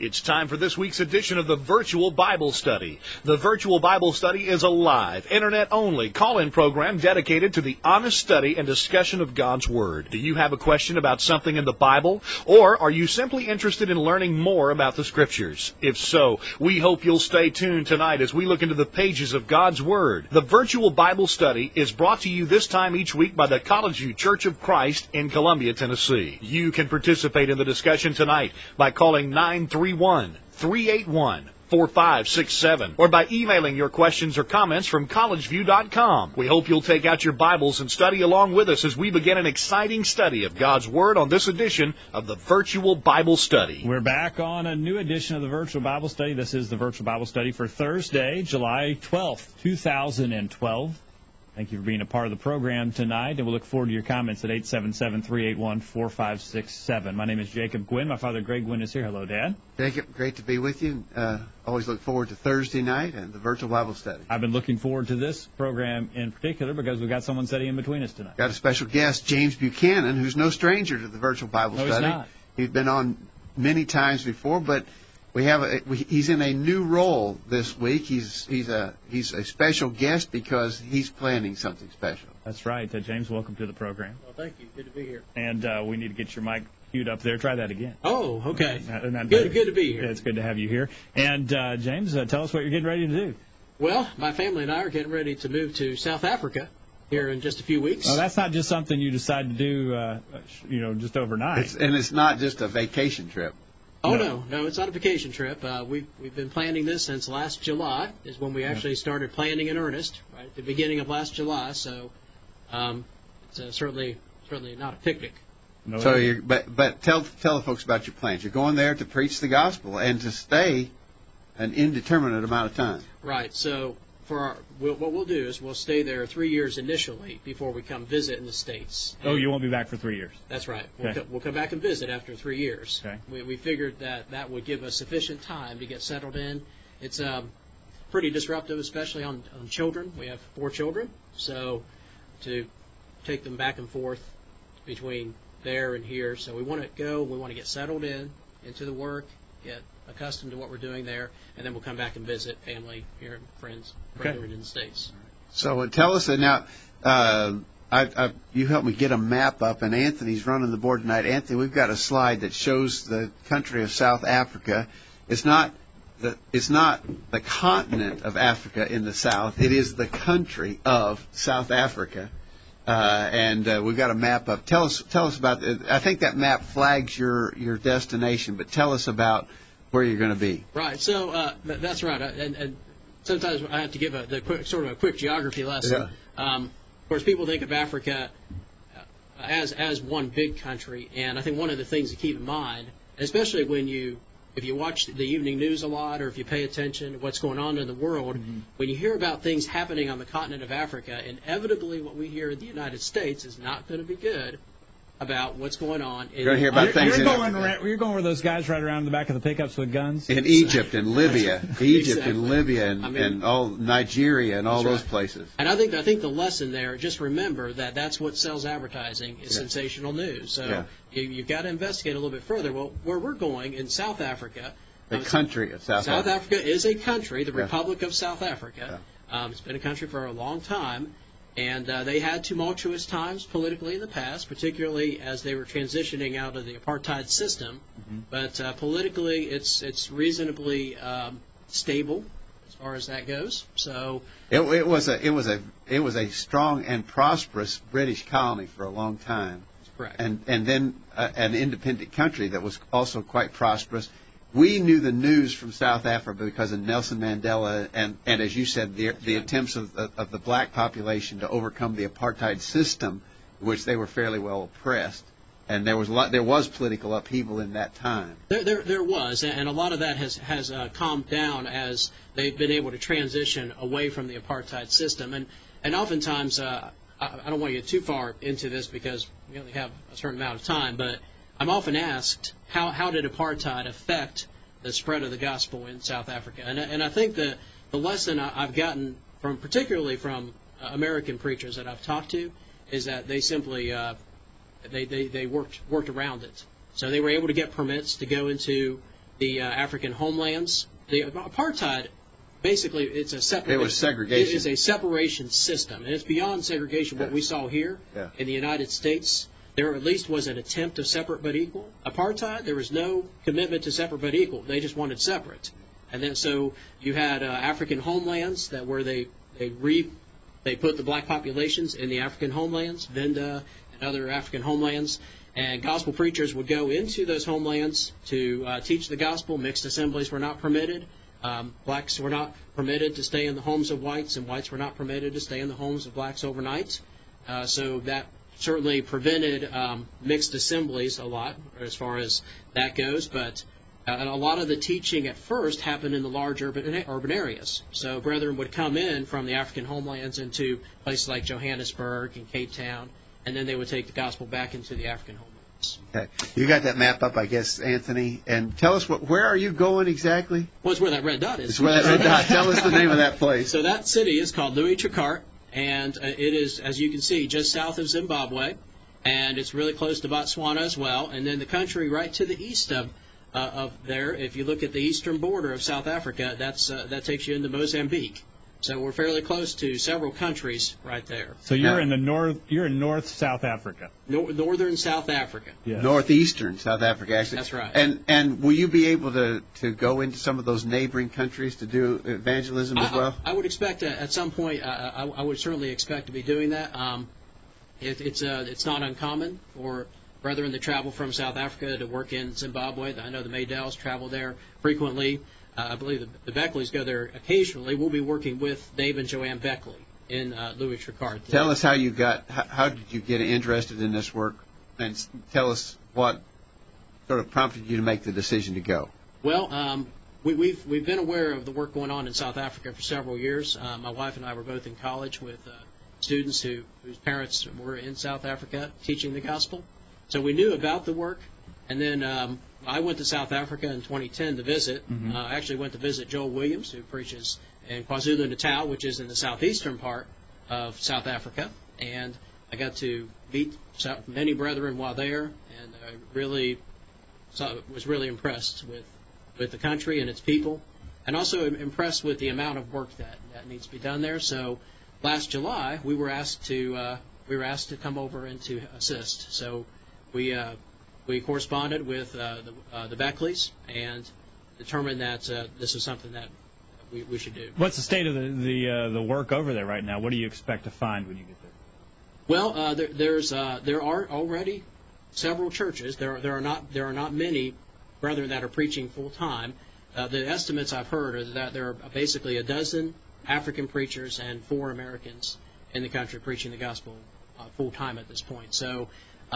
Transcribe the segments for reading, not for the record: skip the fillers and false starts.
It's time for this week's edition of the Virtual Bible Study. The Virtual Bible Study is a live, internet-only call-in program dedicated to the honest study and discussion of God's Word. Do you have a question about something in the Bible? Or are you simply interested in learning more about the Scriptures? If so, we hope you'll stay tuned tonight as we look into the pages of God's Word. The Virtual Bible Study is brought to you this time each week by the College View Church of Christ in Columbia, Tennessee. You can participate in the discussion tonight by calling 931-381-4567 or by emailing your questions or comments from collegeview.com. We hope you'll take out your Bibles and study along with us as we begin an exciting study of God's Word on this edition of the Virtual Bible Study. We're back on a new edition of the Virtual Bible Study. This is the Virtual Bible Study for Thursday, July 12th, 2012. Thank you for being a part of the program tonight, and we'll look forward to your comments at 877-381-4567. My name is Jacob Gwynn. My father, Greg Gwynn, is here. Hello, Dad. Jacob, great to be with you. Always look forward to Thursday night and the Virtual Bible Study. I've been looking forward to this program in particular because we've got someone sitting in between us tonight. Got a special guest, James Buchanan, who's no stranger to the Virtual Bible Study. He's not. He's been on many times before, but he's in a new role this week. He's a special guest because he's planning something special. That's right. James, welcome to the program. Well, thank you. Good to be here. And we need to get your mic queued up there. Try that again. Oh, okay. Good to be here. It's good to have you here. And James, tell us what you're getting ready to do. Well, my family and I are getting ready to move to South Africa here in just a few weeks. Oh, that's not just something you decide to do, just overnight. It's not just a vacation trip. Oh, no, it's not a vacation trip. We've been planning this since last July is when we actually started planning in earnest, right at the beginning of last July. So it's certainly not a picnic. No, so but tell the folks about your plans. You're going there to preach the gospel and to stay an indeterminate amount of time. Right. So what we'll do is we'll stay there 3 years initially before we come visit in the States. Oh, you won't be back for 3 years? That's right. Okay. We'll come back and visit after 3 years. Okay. We figured that would give us sufficient time to get settled in. It's pretty disruptive, especially on children. We have 4 children, so to take them back and forth between there and here. So we want to go. We want to get settled into the work, get accustomed to what we're doing there, and then we'll come back and visit family here and friends brethren in the States. So tell us now. You helped me get a map up, and Anthony's running the board tonight. Anthony, we've got a slide that shows the country of South Africa. It's not the continent of Africa in the south. It is the country of South Africa. And we've got a map up. Tell us about it. I think that map flags your destination, but tell us about where you're going to be. Right. So that's right. And sometimes I have to give a quick geography lesson. Yeah. Of course, people think of Africa as one big country, and I think one of the things to keep in mind, especially if you watch the evening news a lot or if you pay attention to what's going on in the world, when you hear about things happening on the continent of Africa, inevitably what we hear in the United States is not going to be good about what's going on. You're going to hear about things you're going where those guys ride around in the back of the pickups with guns? In Egypt and Libya. Exactly. And Libya and all Nigeria and all those places. And I think the lesson there, just remember that's what sells advertising is sensational news. So you've got to investigate a little bit further. Well, where we're going in South Africa. The country of South Africa. South Africa is a country, the Republic of South Africa. Yeah. It's been a country for a long time. And they had tumultuous times politically in the past, particularly as they were transitioning out of the apartheid system. Mm-hmm. But politically, it's reasonably stable as far as that goes. So it was a strong and prosperous British colony for a long time. That's correct. And then an independent country that was also quite prosperous. We knew the news from South Africa because of Nelson Mandela and as you said, the attempts of the black population to overcome the apartheid system, which they were fairly well oppressed. And there was political upheaval in that time. There was, and a lot of that has calmed down as they've been able to transition away from the apartheid system. And oftentimes, I don't want to get too far into this because we only have a certain amount of time, but I'm often asked, how did apartheid affect the spread of the gospel in South Africa? And I think the lesson I've gotten particularly from American preachers that I've talked to is that they simply they worked around it. So they were able to get permits to go into the African homelands. The apartheid, basically, it's a separate. It was segregation. It is a separation system, and it's beyond segregation. What we saw here in the United States, there at least was an attempt of separate but equal. Apartheid, there was no commitment to separate but equal. They just wanted separate. And then so you had African homelands that where they put the black populations in the African homelands, Venda and other African homelands, and gospel preachers would go into those homelands to teach the gospel. Mixed assemblies were not permitted. Blacks were not permitted to stay in the homes of whites, and whites were not permitted to stay in the homes of blacks overnight. So that certainly prevented mixed assemblies a lot as far as that goes, but a lot of the teaching at first happened in the large urban areas. So brethren would come in from the African homelands into places like Johannesburg and Cape Town, and then they would take the gospel back into the African homelands. Okay. You got that map up, I guess, Anthony. And tell us, where are you going exactly? Well, it's where that red dot is. It's where that red dot. Tell us the name of that place. So that city is called Louis Tricart, and it is, as you can see, just south of Zimbabwe, and it's really close to Botswana as well. And then the country right to the east of there, if you look at the eastern border of South Africa, that takes you into Mozambique. So we're fairly close to several countries right there. So you're in the north. You're in North South Africa. Northern South Africa. Yes. Northeastern South Africa, actually. That's right. And will you be able to go into some of those neighboring countries to do evangelism as well? I would expect at some point. I would certainly expect to be doing that. It's not uncommon for brethren to travel from South Africa to work in Zimbabwe. I know the Maydells travel there frequently. I believe the Beckleys go there occasionally. We'll be working with Dave and Joanne Beckley in Louis Tricart. Tell us how did you get interested in this work, and tell us what sort of prompted you to make the decision to go. Well, we've been aware of the work going on in South Africa for several years. My wife and I were both in college with students whose parents were in South Africa teaching the gospel. So we knew about the work, and then I went to South Africa in 2010 to visit. I actually went to visit Joel Williams, who preaches in KwaZulu-Natal, which is in the southeastern part of South Africa, and I got to meet many brethren while there, and I was really impressed with the country and its people, and also impressed with the amount of work that needs to be done there. So last July, we were asked to come over and to assist. So we corresponded with the Beckleys and determined that this is something that we should do. What's the state of the work over there right now? What do you expect to find when you get there? Well, there are already several churches. There are not many brethren that are preaching full time. The estimates I've heard are that there are basically a dozen African preachers and 4 Americans in the country preaching the gospel full time at this point. So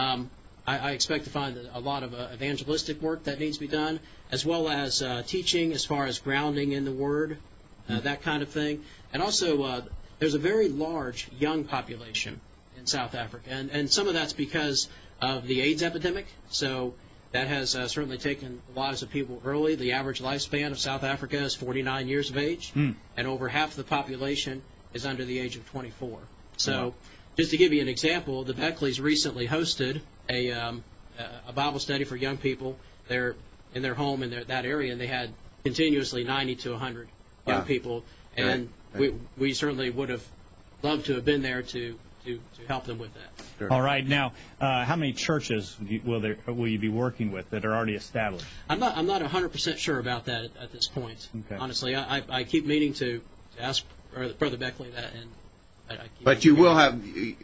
I expect to find a lot of evangelistic work that needs to be done, as well as teaching as far as grounding in the Word, that kind of thing. And also, there's a very large young population in South Africa, and some of that's because of the AIDS epidemic. So that has certainly taken the lives of people early. The average lifespan of South Africa is 49 years of age, and over half the population is under the age of 24. So just to give you an example, the Beckleys recently hosted a Bible study for young people there in their home in that area, and they had continuously 90 to 100 young people, and we certainly would have loved to have been there to help them with that. Sure. All right. Now, how many churches will you be working with that are already established? I'm not 100% sure about that at this point. Okay. Honestly, I keep meaning to ask Brother Beckley that, and but you will have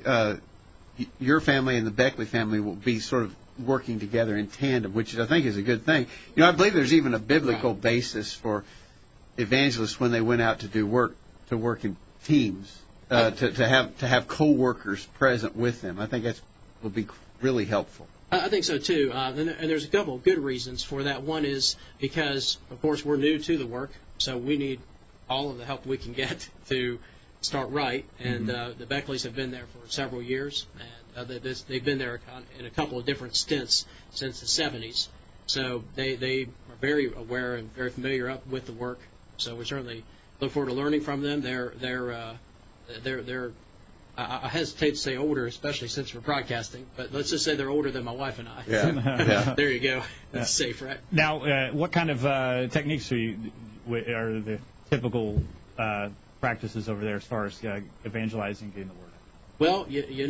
your family and the Beckley family will be sort of working together in tandem, which I think is a good thing. I believe there's even a biblical basis for evangelists when they went out to work in teams. To have co-workers present with them. I think that will be really helpful. I think so, too. And there's a couple of good reasons for that. One is because, of course, we're new to the work, so we need all of the help we can get to start right. And the Beckleys have been there for several years, and they've been there in a couple of different stints since the 70s. So they are very aware and very familiar with the work. So we certainly look forward to learning from them. They're I hesitate to say older, especially since we're broadcasting, but let's just say they're older than my wife and I. Yeah. There you go. That's safe, right? Now, what kind of techniques are the typical practices over there as far as evangelizing, getting the word out? Well,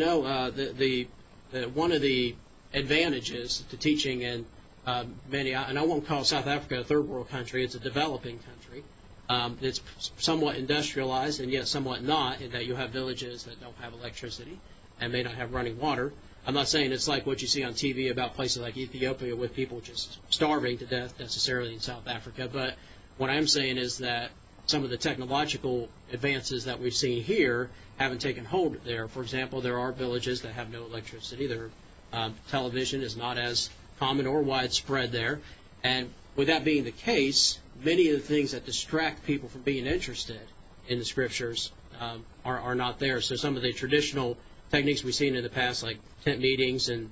the one of the advantages to teaching in many, and I won't call South Africa a third world country, it's a developing country. It's somewhat industrialized and yet somewhat not, in that you have villages that don't have electricity and may not have running water. I'm not saying it's like what you see on TV about places like Ethiopia with people just starving to death necessarily in South Africa, but what I'm saying is that some of the technological advances that we've seen here haven't taken hold there. For example, there are villages that have no electricity. Television is not as common or widespread there. And with that being the case, many of the things that distract people from being interested in the Scriptures are not there. So some of the traditional techniques we've seen in the past, like tent meetings and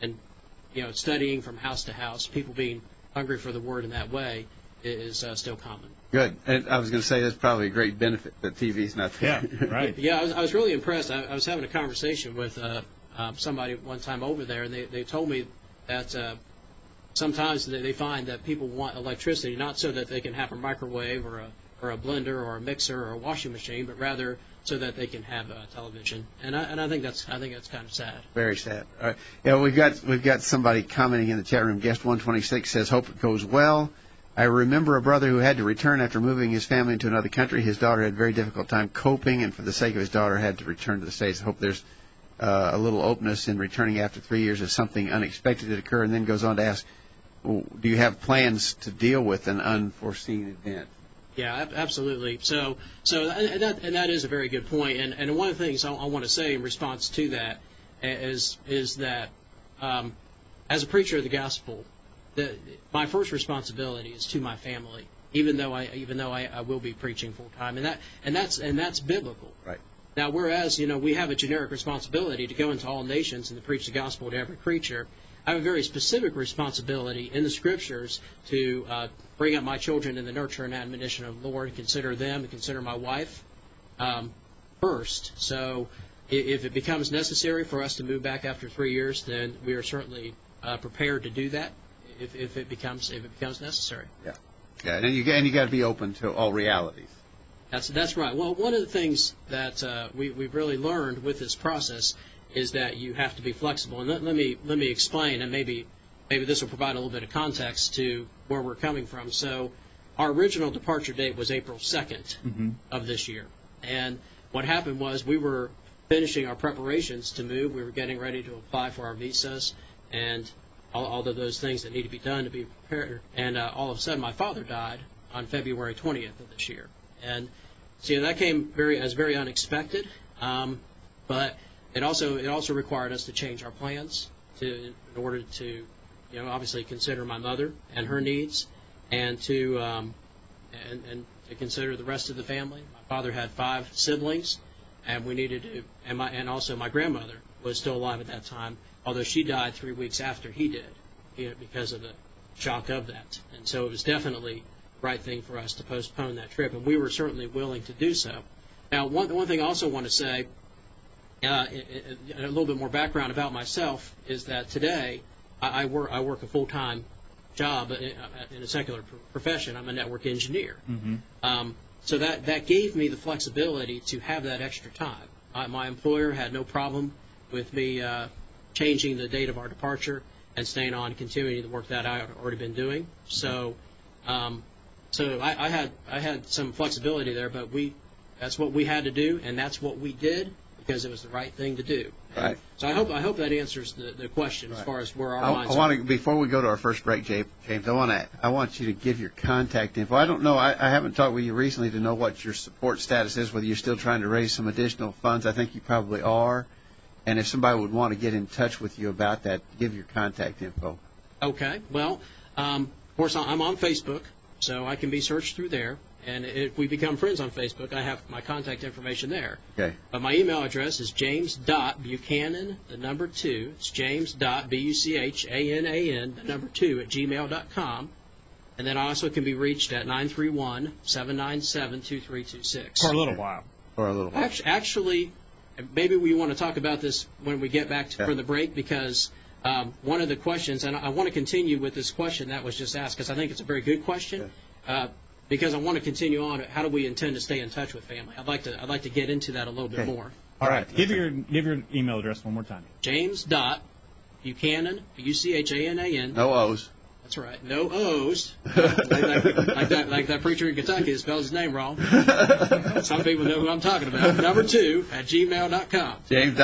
studying from house to house, people being hungry for the Word in that way, is still common. Good. And I was going to say that's probably a great benefit that TV's not there. Yeah, right. Yeah, I was really impressed. I was having a conversation with somebody one time over there, and they told me that sometimes they find that people want electricity not so that they can have a microwave or a blender or a mixer or a washing machine, but rather so that they can have television. And I think that's kind of sad. Very sad. All right. Yeah, we've got somebody commenting in the chat room. Guest 126 says, "Hope it goes well. I remember a brother who had to return after moving his family into another country. His daughter had a very difficult time coping, and for the sake of his daughter, had to return to the States. I hope there's a little openness in returning after 3 years if something unexpected did occur." And then goes on to ask, do you have plans to deal with an unforeseen event? Yeah, absolutely. So that is a very good point. And one of the things I want to say in response to that is that as a preacher of the gospel, my first responsibility is to my family, even though I will be preaching full time, and that's biblical. Right. Now, whereas we have a generic responsibility to go into all nations and to preach the gospel to every creature, I have a very specific responsibility in the Scriptures to bring up my children in the nurture and admonition of the Lord, consider them, and consider my wife first. So, if it becomes necessary for us to move back after 3 years, then we are certainly prepared to do that. If it becomes necessary. Yeah, and you got to be open to all realities. That's right. Well, one of the things that we've really learned with this process is that you have to be flexible. And let me explain, and maybe this will provide a little bit of context to where we're coming from. So, our original departure date was April 2nd of this year, and what happened was we were finishing our preparations to move. We were getting ready to apply for our visas and all of those things that need to be done to be prepared. And all of a sudden, my father died on February 20th of this year. And so that came very unexpected. But it also required us to change our plans in order to, obviously consider my mother and her needs, and to consider the rest of the family. My father had 5 siblings, and we needed to, and also my grandmother was still alive at that time, although she died 3 weeks after he did, because of the shock of that. And so it was definitely the right thing for us to postpone that trip, and we were certainly willing to do so. Now, one thing I also want to say, a little bit more background about myself, is that today I work a full-time job in a secular profession. I'm a network engineer. So that gave me the flexibility to have that extra time. My employer had no problem with me changing the date of our departure and staying on and continuing the work that I had already been doing. So I had some flexibility there, but that's what we had to do, and that's what we did because it was the right thing to do. Right. So I hope that answers the question as far as where our minds are. I want to, before we go to our first break, James, I want you to give your contact info. I don't know. I haven't talked with you recently to know what your support status is, whether you're still trying to raise some additional funds. I think you probably are. And if somebody would want to get in touch with you about that, give your contact info. Okay. Well, of course, I'm on Facebook, so I can be searched through there. And if we become friends on Facebook, I have my contact information there. Okay. But my email address is james.buchanan, the number 2. It's james.buchanan, the number 2, at gmail.com. And then I also can be reached at 931-797-2326. For a little while. For a little while. maybe we want to talk about this when we get back from the break, because one of the questions, and I want to continue with this question that was just asked, because I think it's a very good question. Because I want to continue on. How do we intend to stay in touch with family? I'd like to get into that a little bit more. All right. Give your email address one more time. James.Buchanan, Buchanan. No O's. That's right. No O's. like that preacher in Kentucky that spells his name wrong. Some people know who I'm talking about. Number 2 at gmail.com.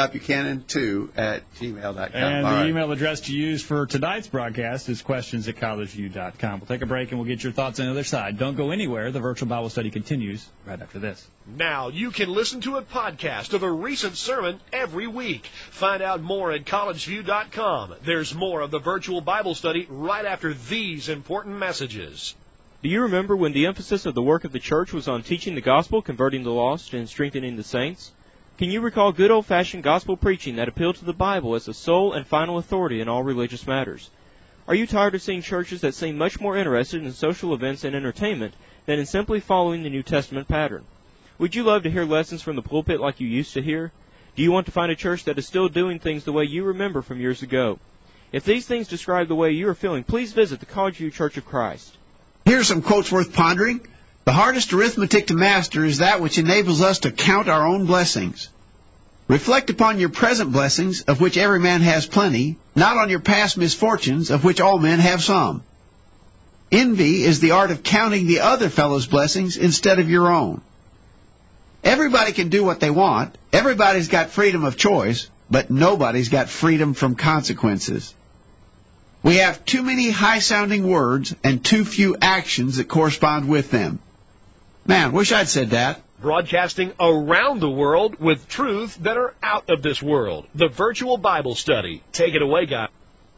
James.Buchanan2@gmail.com. And the email address to use for tonight's broadcast is questions@collegeview.com. We'll take a break and we'll get your thoughts on the other side. Don't go anywhere. The virtual Bible study continues right after this. Now you can listen to a podcast of a recent sermon every week. Find out more at collegeview.com. There's more of the virtual Bible study right after these important messages. Do you remember when the emphasis of the work of the church was on teaching the gospel, converting the lost, and strengthening the saints? Can you recall good old-fashioned gospel preaching that appealed to the Bible as the sole and final authority in all religious matters? Are you tired of seeing churches that seem much more interested in social events and entertainment than in simply following the New Testament pattern? Would you love to hear lessons from the pulpit like you used to hear? Do you want to find a church that is still doing things the way you remember from years ago? If these things describe the way you are feeling, please visit the College View Church of Christ. Here are some quotes worth pondering. The hardest arithmetic to master is that which enables us to count our own blessings. Reflect upon your present blessings, of which every man has plenty, not on your past misfortunes, of which all men have some. Envy is the art of counting the other fellow's blessings instead of your own. Everybody can do what they want. Everybody's got freedom of choice, but nobody's got freedom from consequences. We have too many high-sounding words and too few actions that correspond with them. Man, wish I'd said that. Broadcasting around the world with truths that are out of this world. The virtual Bible study. Take it away, guys.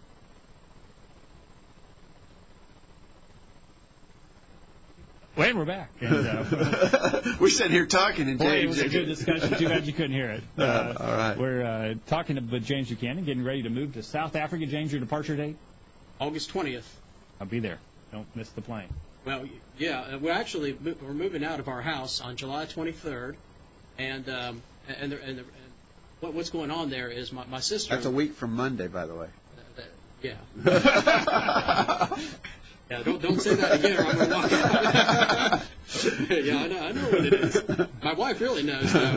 Well, and we're back. And, we're sitting here talking, and James, it was a good discussion. Too bad you couldn't hear it. All right. We're talking with James Buchanan, getting ready to move to South Africa. James, your departure date? August 20th. I'll be there. Don't miss the plane. Well, yeah, we're moving out of our house on July 23rd, and what's going on there is my sister. That's a week from Monday, by the way. Yeah. Yeah, don't say that again, or I'm going to walk out. Yeah, I know what it is. My wife really knows, though.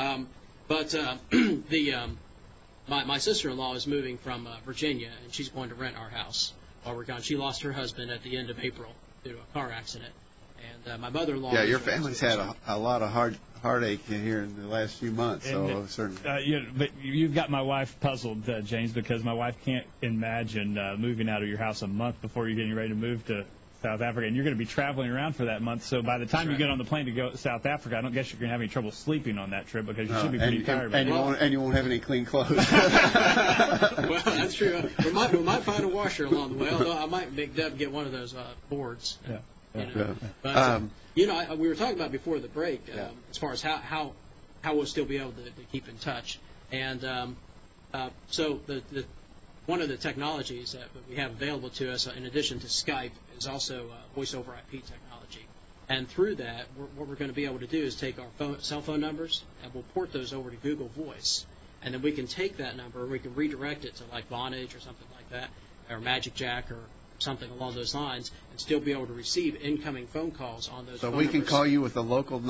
My sister-in-law is moving from Virginia, and she's going to rent our house while we're gone. She lost her husband at the end of April due to a car accident. And my mother-in-law... Yeah, your family's had a lot of heartache here in the last few months, so certainly... but you've got my wife puzzled, James, because my wife can't imagine moving out of your house a month before you're getting ready to move to South Africa, and you're going to be traveling around for that month, so by the time you get on the plane to go to South Africa, I don't guess you're going to have any trouble sleeping on that trip, because you should be pretty tired. And you won't have any clean clothes. Well, that's true. We might find a washer along the way, although I might make Deb get one of those boards. Yeah. But, we were talking about before the break as far as how we'll still be able to keep in touch. And so one of the technologies that we have available to us, in addition to Skype, is also voice over IP technology. And through that, what we're going to be able to do is take our cell phone numbers, and we'll port those over to Google Voice. And then we can take that number, and we can redirect it to like Vonage or something like that, or Magic Jack, or something along those lines, and still be able to receive incoming phone calls on those phone numbers. So we can call you with a local,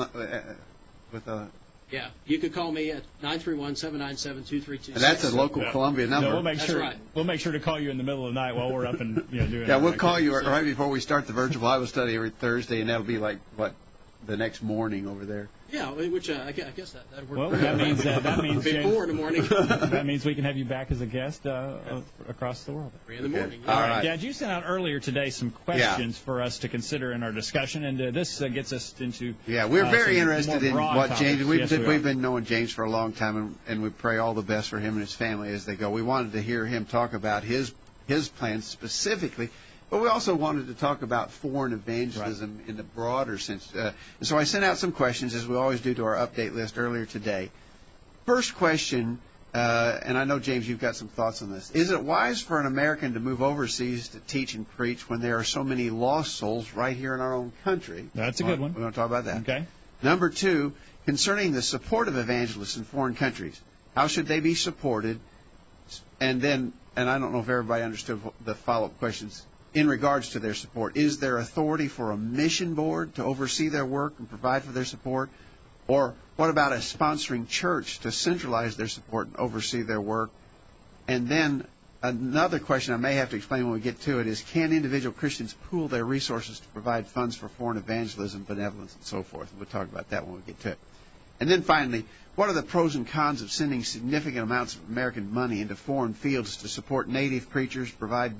Yeah, you could call me at 931-797-2326. And that's a local Columbia number. No, we'll make That's sure. right. We'll make sure to call you in the middle of the night while we're up and doing. Yeah, we'll call you right before we start the virtual Bible study every Thursday, and that'll be like the next morning over there. Yeah, which I guess that worked. Well, that means before in the morning. That means we can have you back as a guest across the world. 3 in the morning. All right. Dad, you sent out earlier today some questions for us to consider in our discussion, and this gets us into. Yeah, we're very interested in what James. We've been knowing James for a long time, and we pray all the best for him and his family as they go. We wanted to hear him talk about his plans specifically. But we also wanted to talk about foreign evangelism in the broader sense. And so I sent out some questions, as we always do, to our update list earlier today. First question, and I know, James, you've got some thoughts on this. Is it wise for an American to move overseas to teach and preach when there are so many lost souls right here in our own country? That's a good one. We're going to talk about that. Okay. Number 2, concerning the support of evangelists in foreign countries. How should they be supported? And then, and I don't know if everybody understood the follow-up questions in regards to their support. Is there authority for a mission board to oversee their work and provide for their support? Or what about a sponsoring church to centralize their support and oversee their work? And then another question I may have to explain when we get to it is, can individual Christians pool their resources to provide funds for foreign evangelism, benevolence, and so forth? We'll talk about that when we get to it. And then finally, what are the pros and cons of sending significant amounts of American money into foreign fields to support native preachers, provide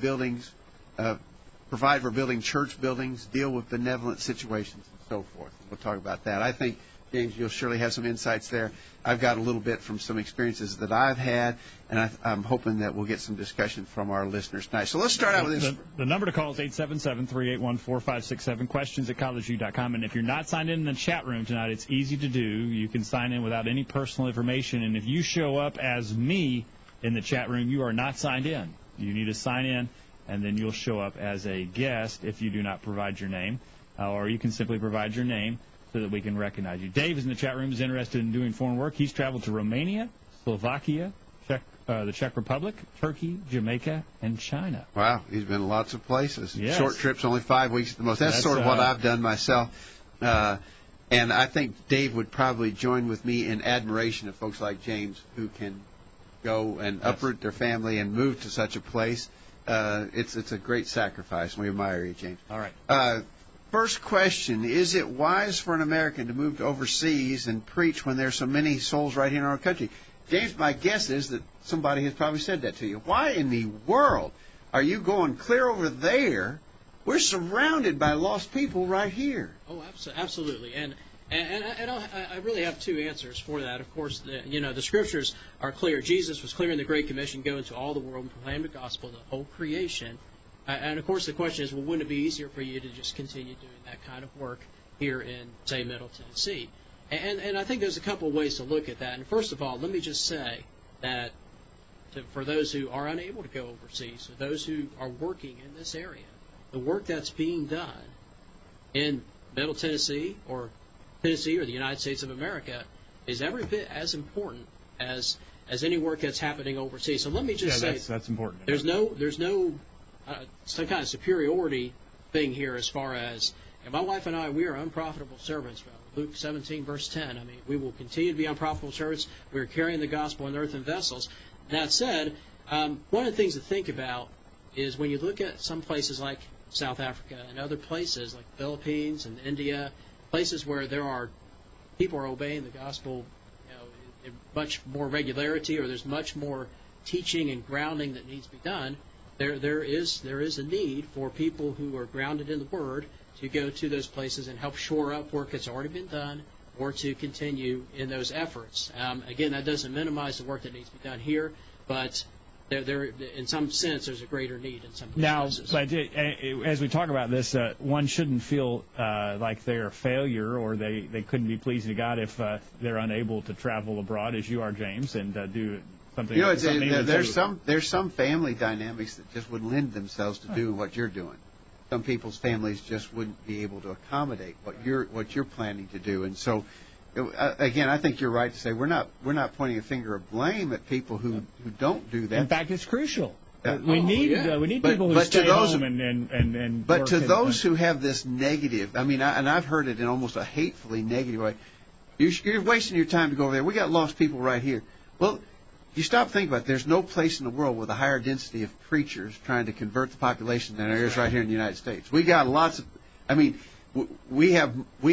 for building church buildings, deal with benevolent situations, and so forth? We'll talk about that. I think, James, you'll surely have some insights there. I've got a little bit from some experiences that I've had, and I'm hoping that we'll get some discussion from our listeners tonight. So let's start out with this. The number to call is 877-381-4567, questions@collegeview.com. And if you're not signed in the chat room tonight, it's easy to do. You can sign in without any personal information. And if you show up as me in the chat room, you are not signed in. You need to sign in, and then you'll show up as a guest if you do not provide your name. Or you can simply provide your name so that we can recognize you. Dave is in the chat room, is interested in doing foreign work. He's traveled to Romania, Slovakia, the Czech Republic, Turkey, Jamaica, and China. Wow, he's been lots of places. Yes. Short trips, only 5 weeks at the most. That's sort of what I've done myself. And I think Dave would probably join with me in admiration of folks like James who can go and uproot their family and move to such a place. It's a great sacrifice, and we admire you, James. All right. First question, is it wise for an American to move to overseas and preach when there's so many souls right here in our country? James, my guess is that somebody has probably said that to you. Why in the world are you going clear over there? We're surrounded by lost people right here. Oh, absolutely. And I really have two answers for that. Of course, the Scriptures are clear. Jesus was clear in the Great Commission, go into all the world and proclaim the gospel to the whole creation. And, of course, the question is, well, wouldn't it be easier for you to just continue doing that kind of work here in, say, Middle Tennessee? And I think there's a couple of ways to look at that. And first of all, let me just say that for those who are unable to go overseas, for those who are working in this area, the work that's being done in Middle Tennessee or the United States of America is every bit as important as any work that's happening overseas. So let me just say that's important. There's no some kind of superiority thing here as far as, and my wife and I, we are unprofitable servants. Luke 17, verse 10. I mean, we will continue to be unprofitable servants. We are carrying the gospel in earthen vessels. That said, one of the things to think about is when you look at some places like South Africa and other places like the Philippines and India, places where people are obeying the gospel, in much more regularity, or there's much more teaching and grounding that needs to be done. There is a need for people who are grounded in the Word to go to those places and help shore up work that's already been done, or to continue in those efforts. Again, that doesn't minimize the work that needs to be done here, but there in some sense, there's a greater need in some places. Now, but as we talk about this, one shouldn't feel like they're a failure or they couldn't be pleasing to God if they're unable to travel abroad, as you are, James, and do something. There's some family dynamics that just would lend themselves to doing what you're doing. Some people's families just wouldn't be able to accommodate what you're planning to do, and so. Again, I think you're right to say we're not pointing a finger of blame at people who don't do that. In fact, it's crucial. We need people who stay home and But to those who have this negative, I mean, and I've heard it in almost a hatefully negative way. You're wasting your time to go over there. We got lost people right here. Well, you stop thinking about it. There's no place in the world with a higher density of preachers trying to convert the population than there is right here in the United States. We got lots of. I mean. We have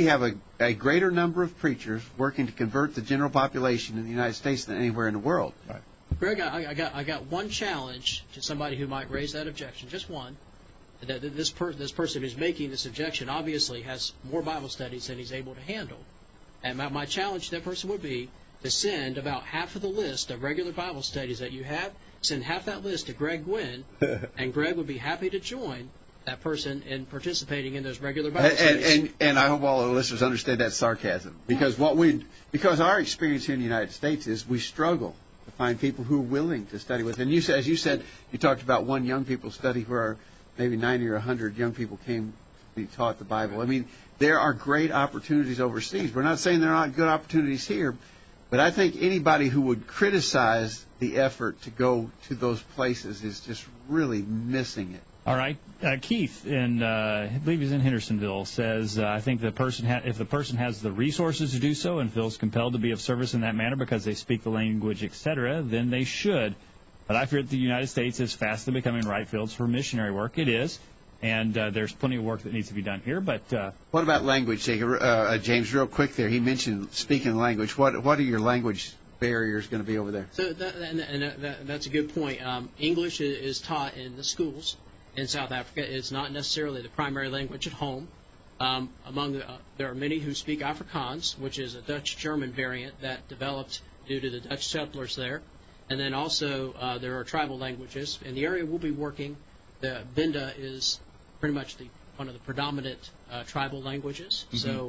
a greater number of preachers working to convert the general population in the United States than anywhere in the world. Right. Greg, I got one challenge to somebody who might raise that objection, just one. That this person who's making this objection obviously has more Bible studies than he's able to handle. And my challenge to that person would be to send about half of the list of regular Bible studies that you have, send half that list to Greg Gwynn, and Greg would be happy to join that person in participating in those regular Bible studies. And I hope all the listeners understand that sarcasm, because our experience here in the United States is we struggle to find people who are willing to study with. And as you said, you talked about one young people study where maybe 90 or 100 young people came be taught the Bible. I mean, there are great opportunities overseas. We're not saying there aren't good opportunities here, but I think anybody who would criticize the effort to go to those places is just really missing it. All right. Keith, I believe he's in Hendersonville, says, I think if the person has the resources to do so and feels compelled to be of service in that manner because they speak the language, etc., then they should. But I fear that the United States is fastly becoming ripe fields for missionary work. It is. And there's plenty of work that needs to be done here. But what about language, James, real quick there? He mentioned speaking the language. What are your language barriers going to be over there? So that's a good point. English is taught in the schools in South Africa. It's not necessarily the primary language at home. There are many who speak Afrikaans, which is a Dutch-German variant that developed due to the Dutch settlers there. And then also there are tribal languages. In the area we'll be working, the Venda is pretty much one of the predominant tribal languages. Mm-hmm. So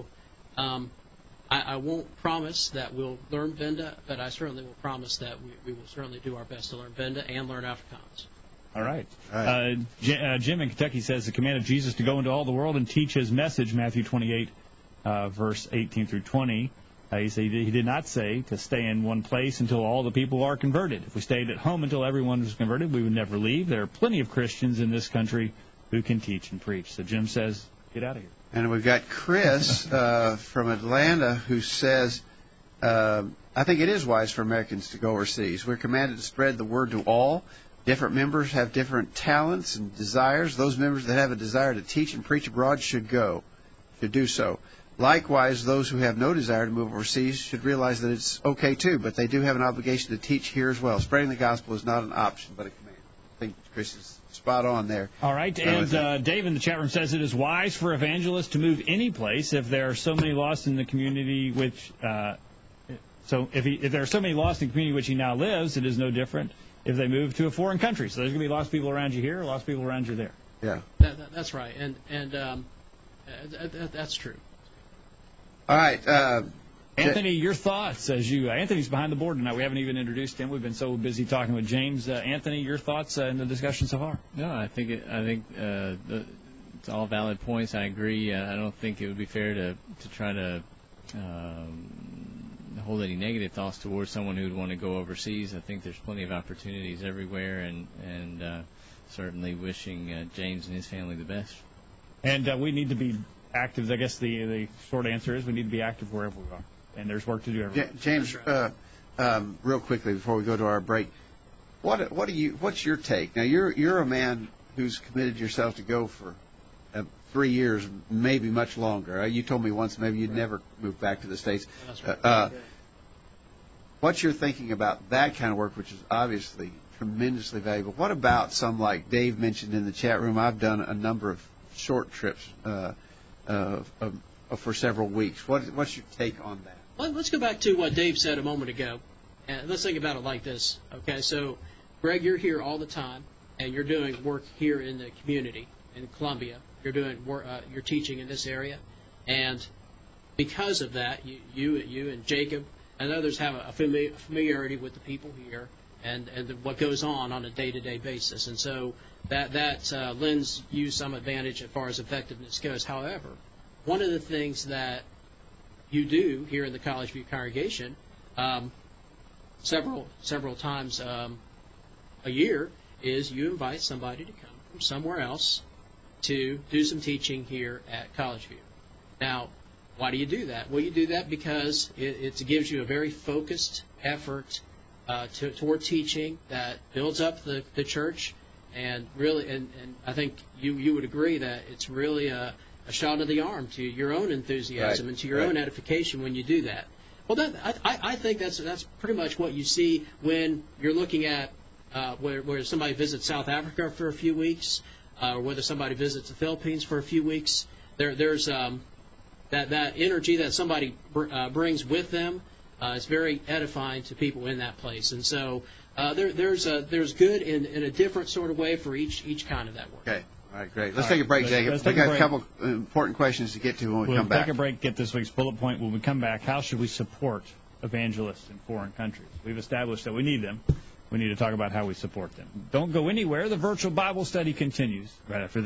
I won't promise that we'll learn Venda, but I certainly will promise that we will certainly do our best to learn Venda and learn Afrikaans. All right. Jim in Kentucky says the command of Jesus to go into all the world and teach his message, Matthew 28, verse 18 through 20. He said he did not say to stay in one place until all the people are converted. If we stayed at home until everyone was converted, we would never leave. There are plenty of Christians in this country who can teach and preach. So Jim says, get out of here. And we've got Chris from Atlanta who says, I think it is wise for Americans to go overseas. We're commanded to spread the word to all. Different members have different talents and desires. Those members that have a desire to teach and preach abroad should do so. Likewise, those who have no desire to move overseas should realize that it's okay too, but they do have an obligation to teach here as well. Spreading the gospel is not an option, but a command. I think Chris is spot on there. All right, and Dave in the chat room says it is wise for evangelists to move any place if there are so many lost in the community which. So if there are so many lost in the community which he now lives, it is no different if they move to a foreign country. So there's going to be lost people around you here, lost people around you there. Yeah, that's right, and that's true. All right, Anthony, your thoughts Anthony's behind the board tonight. We haven't even introduced him. We've been so busy talking with James. Anthony, your thoughts in the discussion so far? No, I think it's all valid points. I agree. I don't think it would be fair to try to hold any negative thoughts towards someone who would want to go overseas. I think there's plenty of opportunities everywhere, and certainly wishing James and his family the best. And we need to be active. I guess the short answer is we need to be active wherever we are, and there's work to do everywhere. James, real quickly before we go to our break, what's your take? Now you're a man who's committed yourself to go for 3 years, maybe much longer. You told me once maybe you'd never move back to the States. That's right. What's your thinking about that kind of work, which is obviously tremendously valuable? What about some, like Dave mentioned in the chat room? I've done a number of short trips for several weeks. What's your take on that? Well, let's go back to what Dave said a moment ago, and let's think about it like this. Okay, so Greg, you're here all the time, and you're doing work here in the community in Columbia. You're doing you're teaching in this area, and because of that, you and Jacob and others have a familiarity with the people here and what goes on a day-to-day basis, and so that lends you some advantage as far as effectiveness goes. However, one of the things that you do here in the College View congregation several times a year is you invite somebody to come from somewhere else to do some teaching here at College View. Now, why do you do that? Well, you do that because it gives you a very focused effort toward teaching that builds up the church, and really, and I think you would agree that it's really a shot of the arm to your own enthusiasm and to your own edification when you do that. Well, I think that's pretty much what you see when you're looking at where somebody visits South Africa for a few weeks, or whether somebody visits the Philippines for a few weeks. There's that energy that somebody brings with them is very edifying to people in that place, and so there's good in a different sort of way for each kind of that work. Okay. All right, great. Let's take a break, Jacob. We've got a couple important questions to get to when we come back. We'll take a break, get this week's bullet point. When we come back, how should we support evangelists in foreign countries? We've established that we need them. We need to talk about how we support them. Don't go anywhere. The virtual Bible study continues right after this.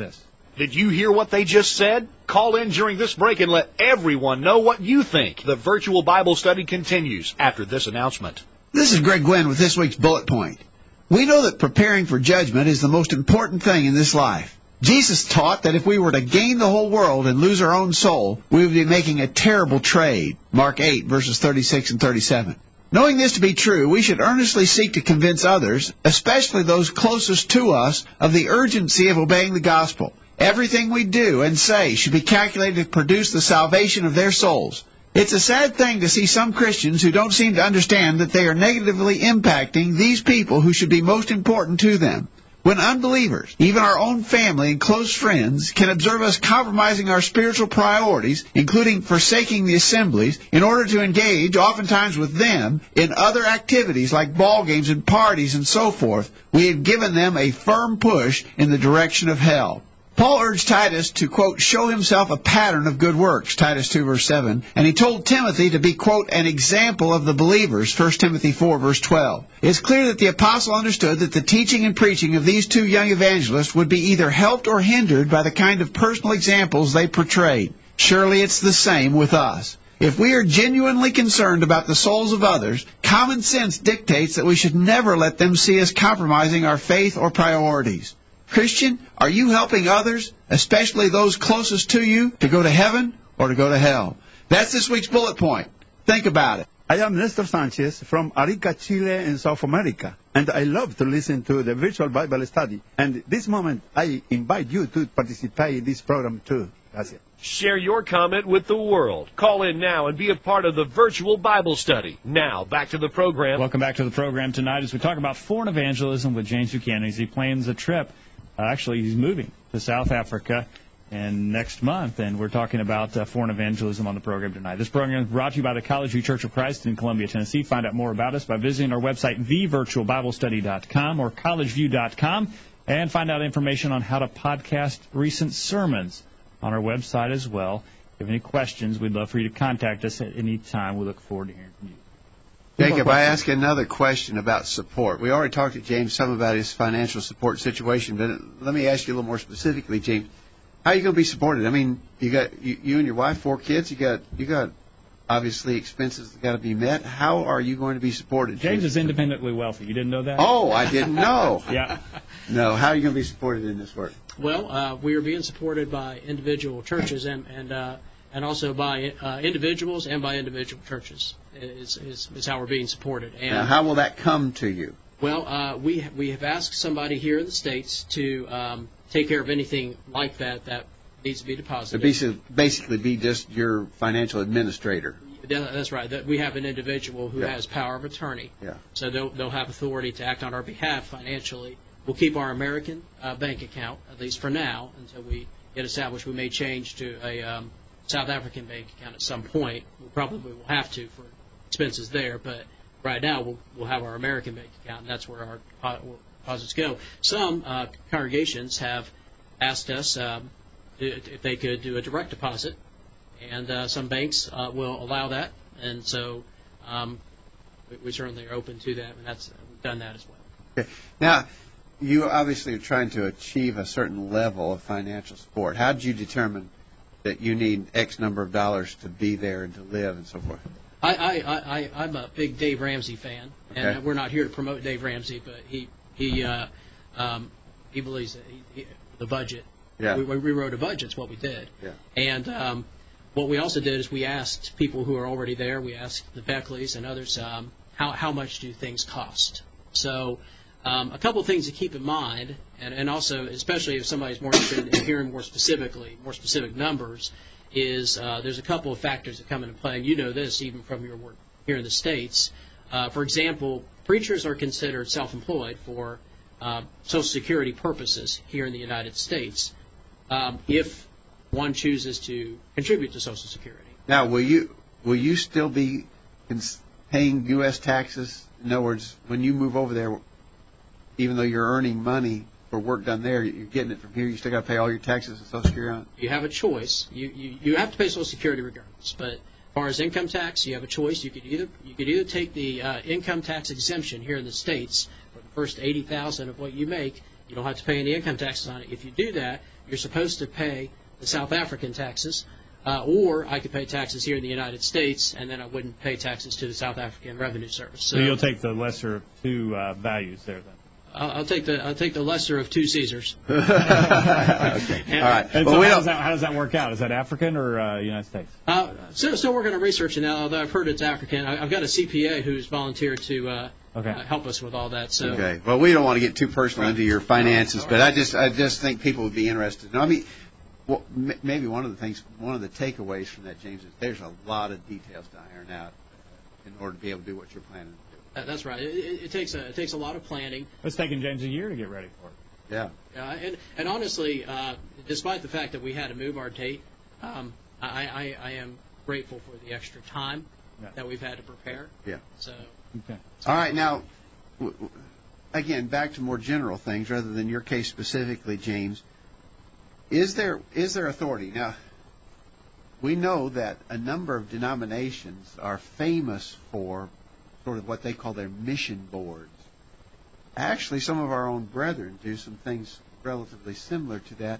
Did you hear what they just said? Call in during this break and let everyone know what you think. The virtual Bible study continues after this announcement. This is Greg Gwynn with this week's Bullet Point. We know that preparing for judgment is the most important thing in this life. Jesus taught that if we were to gain the whole world and lose our own soul, we would be making a terrible trade. Mark 8, verses 36 and 37. Knowing this to be true, we should earnestly seek to convince others, especially those closest to us, of the urgency of obeying the gospel. Everything we do and say should be calculated to produce the salvation of their souls. It's a sad thing to see some Christians who don't seem to understand that they are negatively impacting these people who should be most important to them. When unbelievers, even our own family and close friends, can observe us compromising our spiritual priorities, including forsaking the assemblies, in order to engage, oftentimes with them, in other activities like ball games and parties and so forth, we have given them a firm push in the direction of hell. Paul urged Titus to, quote, show himself a pattern of good works, Titus 2, verse 7, and he told Timothy to be, quote, an example of the believers, 1 Timothy 4, verse 12. It's clear that the apostle understood that the teaching and preaching of these two young evangelists would be either helped or hindered by the kind of personal examples they portrayed. Surely it's the same with us. If we are genuinely concerned about the souls of others, common sense dictates that we should never let them see us compromising our faith or priorities. Christian, are you helping others, especially those closest to you, to go to heaven or to go to hell? That's this week's bullet point. Think about it. I am Nestor Sanchez from Arica, Chile in South America, and I love to listen to the virtual Bible study. And this moment, I invite you to participate in this program too. Gracias. Share your comment with the world. Call in now and be a part of the virtual Bible study. Now, back to the program. Welcome back to the program tonight as we talk about foreign evangelism with James Buchanan as he plans a trip. Actually, he's moving to South Africa and next month, and we're talking about foreign evangelism on the program tonight. This program is brought to you by the College View Church of Christ in Columbia, Tennessee. Find out more about us by visiting our website, thevirtualbiblestudy.com or collegeview.com, and find out information on how to podcast recent sermons on our website as well. If you have any questions, we'd love for you to contact us at any time. We look forward to hearing from you. Jacob, I ask another question about support. We already talked to James some about his financial support situation, but let me ask you a little more specifically, James. How are you going to be supported? I mean, you and your wife, 4 kids. You got obviously expenses that got to be met. How are you going to be supported? James is independently wealthy. You didn't know that? Oh, I didn't know. Yeah. No. How are you going to be supported in this work? Well, we are being supported by individual churches and also by individuals and by individual churches is how we're being supported. And now, how will that come to you? Well, we have asked somebody here in the States to take care of anything like that needs to be deposited. So basically be just your financial administrator. That's right. We have an individual who has power of attorney. Yeah. So they'll have authority to act on our behalf financially. We'll keep our American bank account, at least for now, until we get established. We may change to a South African bank account at some point. We probably will have to for expenses there, but right now we'll have our American bank account, and that's where our deposits go. Some congregations have asked us if they could do a direct deposit, and some banks will allow that, and so we certainly are open to that, and we've done that as well. Okay. Now, you obviously are trying to achieve a certain level of financial support. How did you determine that you need X number of dollars to be there and to live and so forth? I'm a big Dave Ramsey fan, and we're not here to promote Dave Ramsey, but he believes that the budget. Yeah. We wrote a budget. It's what we did. Yeah. And what we also did is we asked people who are already there. We asked the Beckleys and others how much do things cost. So a couple of things to keep in mind, and also especially if somebody's more interested in hearing more specific numbers, is there's a couple of factors that come into play, and you know this even from your work here in the States. For example, preachers are considered self-employed for Social Security purposes here in the United States if one chooses to contribute to Social Security. Now, will you still be paying U.S. taxes? In other words, when you move over there, even though you're earning money for work done there, you're getting it from here, you still got to pay all your taxes and Social Security on it? You have a choice. You have to pay Social Security regardless. But as far as income tax, you have a choice. You could either take the income tax exemption here in the States for the first $80,000 of what you make. You don't have to pay any income taxes on it. If you do that, you're supposed to pay the South African taxes, or I could pay taxes here in the United States, and then I wouldn't pay taxes to the South African Revenue Service. So you'll take the lesser of two values there, then. I'll take the lesser of two Caesars. Okay. All right. And But so we how don't. does that work out? Is that African or United States? Still working on researching that, although I've heard it's African. I've got a CPA who's volunteered to help us with all that. So. Okay. Well, we don't want to get too personal into your finances, but I just think people would be interested. I mean, well, maybe one of the takeaways from that, James, is there's a lot of details to iron out in order to be able to do what you're planning to do. That's right. It takes a lot of planning. It's taken James a year to get ready for it. Yeah. And honestly, despite the fact that we had to move our date, I am grateful for the extra time that we've had to prepare. Yeah. So. Okay. All right. Now, again, back to more general things rather than your case specifically, James. Is there authority? Now, we know that a number of denominations are famous for sort of what they call their mission boards. Actually, some of our own brethren do some things relatively similar to that.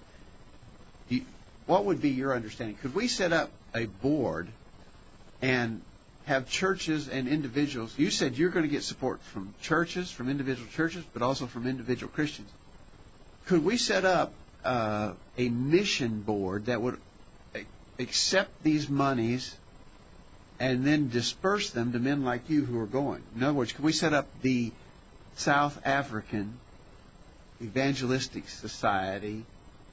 What would be your understanding? Could we set up a board and have churches and individuals? You said you're going to get support from churches, from individual churches, but also from individual Christians. Could we set up a mission board that would accept these monies and then disperse them to men like you who are going? In other words, could we set up the South African Evangelistic Society?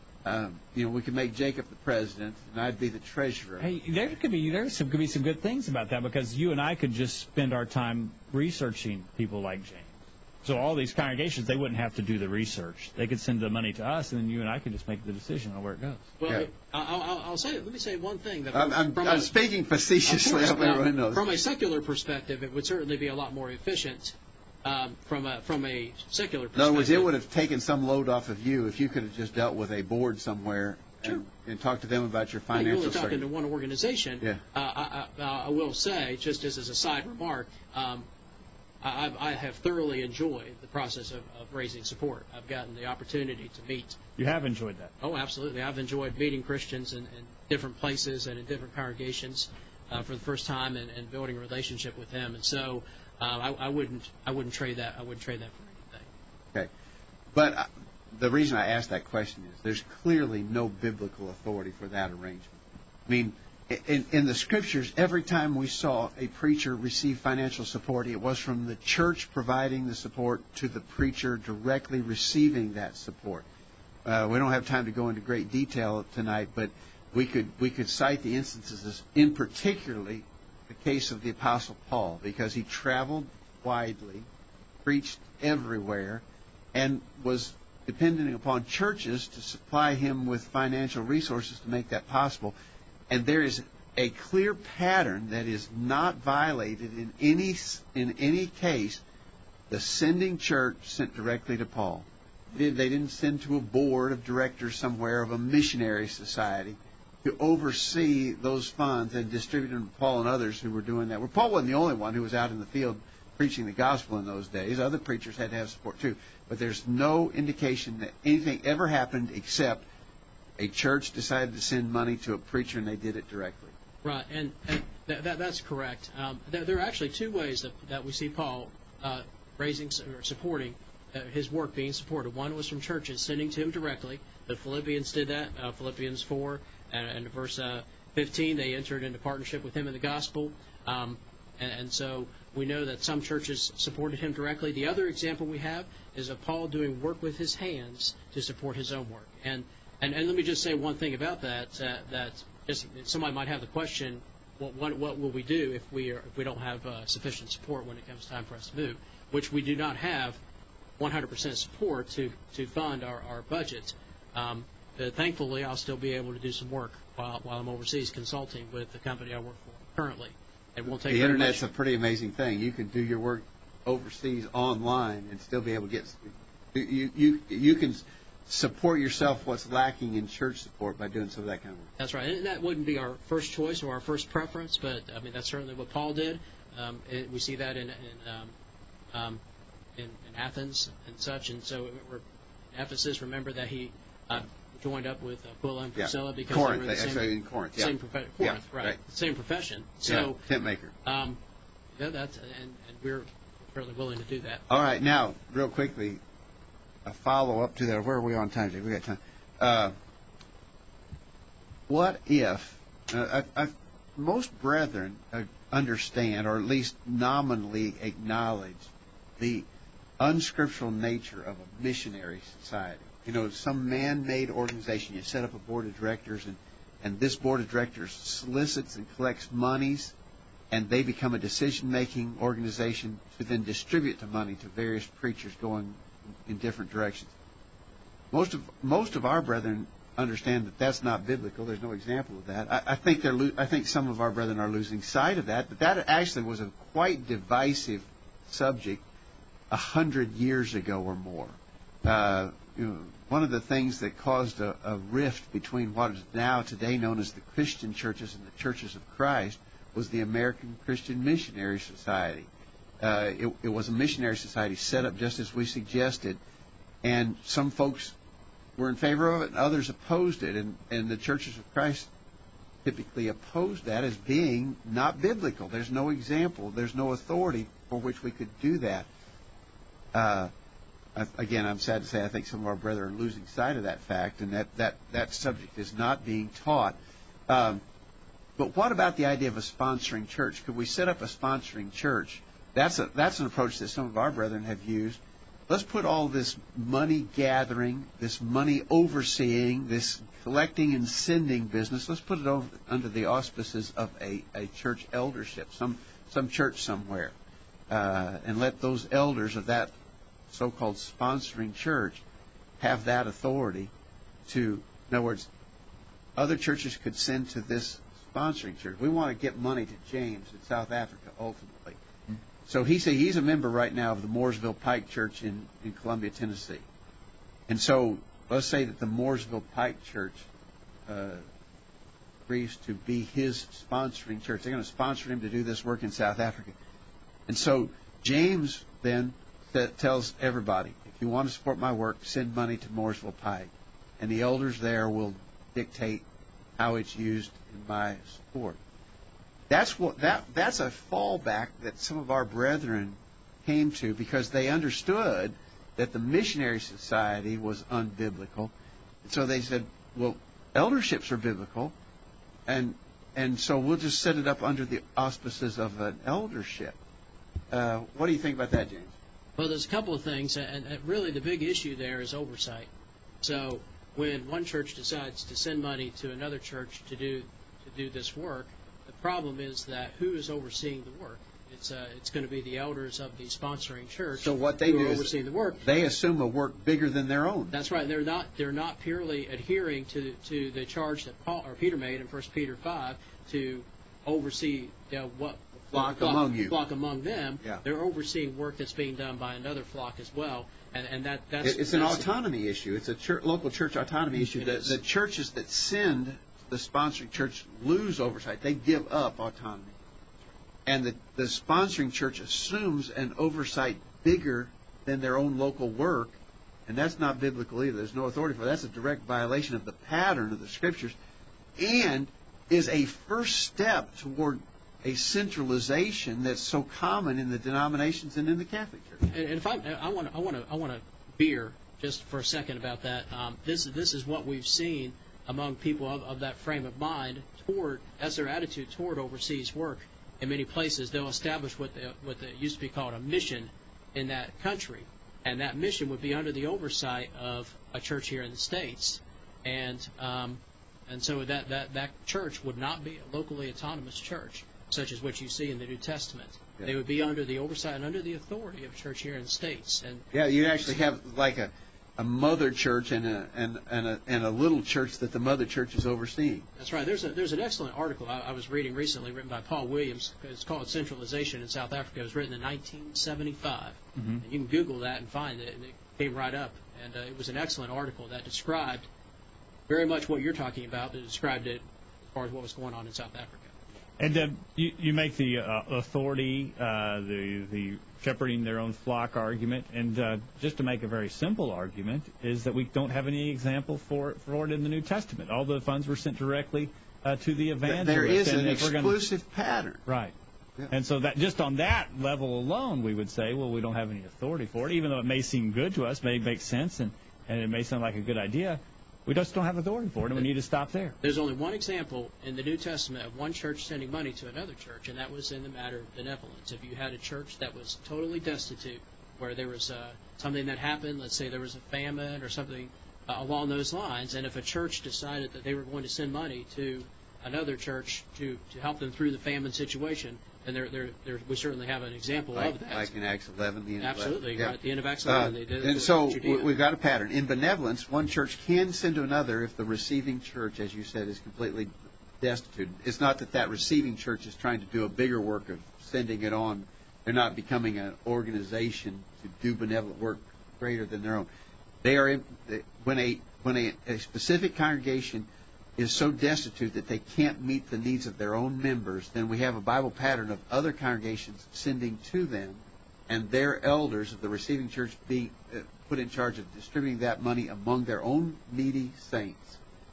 We could make Jacob the president, and I'd be the treasurer. Hey, there could be some good things about that, because you and I could just spend our time researching people like James. So all these congregations, they wouldn't have to do the research. They could send the money to us, and then you and I could just make the decision on where it goes. Well, let me say one thing. That I'm speaking facetiously. From a secular perspective, it would certainly be a lot more efficient. From a secular perspective. In other words, it would have taken some load off of you if you could have just dealt with a board somewhere and talked to them about your financial You're only talking strategy. to one organization. Yeah. I will say, just as a side remark, I have thoroughly enjoyed the process of raising support. I've gotten the opportunity to meet. You have enjoyed that? Oh, absolutely. I've enjoyed meeting Christians in different places and in different congregations for the first time and building a relationship with them. And so I wouldn't trade that. I wouldn't trade that for anything. Okay. But the reason I asked that question is there's clearly no biblical authority for that arrangement. I mean, in the Scriptures, every time we saw a preacher receive financial support, it was from the church providing the support to the preacher directly receiving that support. We don't have time to go into great detail tonight, but we could cite the instances, in particularly the case of the Apostle Paul, because he traveled widely, preached everywhere, and was dependent upon churches to supply him with financial resources to make that possible. And there is a clear pattern that is not violated in any case. The sending church sent directly to Paul. They didn't send to a board of directors somewhere of a missionary society to oversee those funds and distribute them to Paul and others who were doing that. Well, Paul wasn't the only one who was out in the field preaching the gospel in those days. Other preachers had to have support too. But there's no indication that anything ever happened except a church decided to send money to a preacher and they did it directly. Right, and that's correct. There are actually two ways that we see Paul raising or supporting his work being supported. One was from churches sending to him directly. The Philippians did that. Philippians 4 and verse 15, they entered into partnership with him in the gospel. And so we know that some churches supported him directly. The other example we have is of Paul doing work with his hands to support his own work. And let me just say one thing about that. That just, somebody might have the question, what will we do if we don't have sufficient support when it comes time for us to move? Which we do not have 100% support to fund our budget. But thankfully, I'll still be able to do some work while I'm overseas consulting with the company I work for currently. It won't take the very Internet's much. a pretty amazing thing. You can do your work overseas online and still be able to get. You can support yourself what's lacking in church support by doing some of that kind of work. That's right. And that wouldn't be our first choice or our first preference, but I mean that's certainly what Paul did. We see that in Athens and such, and so we're in Ephesus. Remember that he joined up with Aquila and Priscilla because Corinth, they were the same, actually in Corinth. Yeah. Corinth, right. Same profession. So tent maker. that's and we're fairly willing to do that. All right, now real quickly, a follow up to that. Where are we on time, Jake? We got time. What if most brethren understand, or at least nominally acknowledge, the unscriptural nature of a missionary society? You know, some man-made organization. You set up a board of directors, and this board of directors solicits and collects monies, and they become a decision-making organization to then distribute the money to various preachers going in different directions. Most of our brethren understand that that's not biblical. There's no example of that. I think some of our brethren are losing sight of that. But that actually was a quite divisive subject 100 years ago or more. One of the things that caused a rift between what is now today known as the Christian churches and the churches of Christ was the American Christian Missionary Society. It was a missionary society set up just as we suggested, and some folks were in favor of it and others opposed it, and the churches of Christ typically opposed that as being not biblical. There's no example, there's no authority for which we could do that. Again, I'm sad to say I think some of our brethren are losing sight of that fact, and that subject is not being taught. But what about the idea of a sponsoring church? Could we set up a sponsoring church? That's an approach that some of our brethren have used. Let's put all this money gathering, this money overseeing, this collecting and sending business, let's put it under the auspices of a church eldership, some church somewhere, and let those elders of that so-called sponsoring church have that authority to, in other words, other churches could send to this sponsoring church. We want to get money to James in South Africa ultimately. So he's a member right now of the Mooresville Pike Church in Columbia, Tennessee. And so let's say that the Mooresville Pike Church agrees to be his sponsoring church. They're going to sponsor him to do this work in South Africa. And so James then tells everybody, if you want to support my work, send money to Mooresville Pike. And the elders there will dictate how it's used in my support. That's a fallback that some of our brethren came to because they understood that the missionary society was unbiblical. And so they said, well, elderships are biblical, and so we'll just set it up under the auspices of an eldership. What do you think about that, James? Well, there's a couple of things, and really the big issue there is oversight. So when one church decides to send money to another church to do this work, the problem is that who is overseeing the work? It's going to be the elders of the sponsoring church. So what they do is overseeing the work. They assume a work bigger than their own. That's right. They're not purely adhering to the charge that Peter made in 1 Peter 5 to oversee what flock among them. Yeah. They're overseeing work that's being done by another flock as well, and that's it's an autonomy issue. It's a local church autonomy issue. The churches that send the sponsoring church lose oversight. They give up autonomy. And the sponsoring church assumes an oversight bigger than their own local work, and that's not biblical either. There's no authority for that. That's a direct violation of the pattern of the Scriptures, and is a first step toward a centralization that's so common in the denominations and in the Catholic Church. And if I want to veer just for a second about that. This is what we've seen among people of that frame of mind as their attitude toward overseas work. In many places, they'll establish what used to be called a mission in that country, and that mission would be under the oversight of a church here in the States, and so that church would not be a locally autonomous church, such as what you see in the New Testament. Yeah. They would be under the oversight and under the authority of a church here in the States. And yeah, you actually have like a mother church and a little church that the mother church is overseeing. That's right. There's an excellent article I was reading recently, written by Paul Williams. It's called Centralization in South Africa. It was written in 1975. Mm-hmm. And you can Google that and find it, and it came right up. And it was an excellent article that described very much what you're talking about, but it described it as far as what was going on in South Africa. And you make the authority, the shepherding their own flock argument, and just to make a very simple argument is that we don't have any example for it in the New Testament. All the funds were sent directly to the evangelist. There is and an exclusive pattern. Right. Yeah. And so that just on that level alone, we would say, well, we don't have any authority for it, even though it may seem good to us, may make sense, and it may sound like a good idea. We just don't have authority for it, and we need to stop there. There's only one example in the New Testament of one church sending money to another church, and that was in the matter of benevolence. If you had a church that was totally destitute, where there was something that happened, let's say there was a famine or something along those lines, and if a church decided that they were going to send money to another church to help them through the famine situation, and we certainly have an example of that. Like in Acts 11, the end of Absolutely, yeah. right at the end of Acts 11. They did and so we've got a pattern. In benevolence, one church can send to another if the receiving church, as you said, is completely destitute. It's not that receiving church is trying to do a bigger work of sending it on. They're not becoming an organization to do benevolent work greater than their own. They are when a specific congregation is so destitute that they can't meet the needs of their own members, then we have a Bible pattern of other congregations sending to them, and their elders of the receiving church being put in charge of distributing that money among their own needy saints.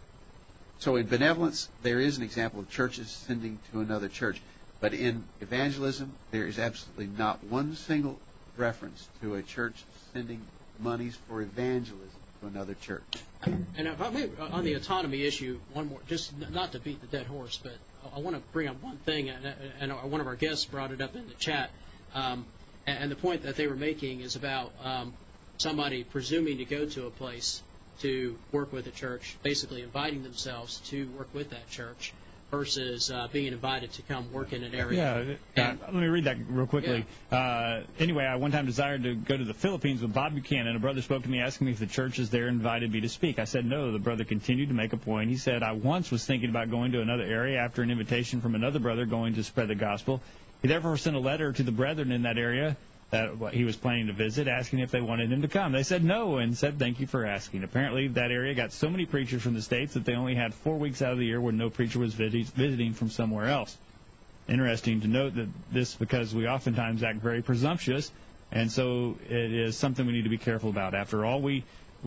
So in benevolence, there is an example of churches sending to another church. But in evangelism, there is absolutely not one single reference to a church sending monies for evangelism to another church. And if I may, on the autonomy issue, one more, just not to beat the dead horse, but I want to bring up one thing, and one of our guests brought it up in the chat, and the point that they were making is about somebody presuming to go to a place to work with a church, basically inviting themselves to work with that church, versus being invited to come work in an area. Yeah, let me read that real quickly. Yeah. Anyway, I one time desired to go to the Philippines with Bob Buchanan. A brother spoke to me asking me if the churches there invited me to speak. I said no. The brother continued to make a point. He said, I once was thinking about going to another area after an invitation from another brother going to spread the gospel. He therefore sent a letter to the brethren in that area that he was planning to visit, asking if they wanted him to come. They said no and said thank you for asking. Apparently, that area got so many preachers from the States that they only had 4 weeks out of the year when no preacher was visiting from somewhere else. Interesting to note that this because we oftentimes act very presumptuous, and so it is something we need to be careful about. After all, would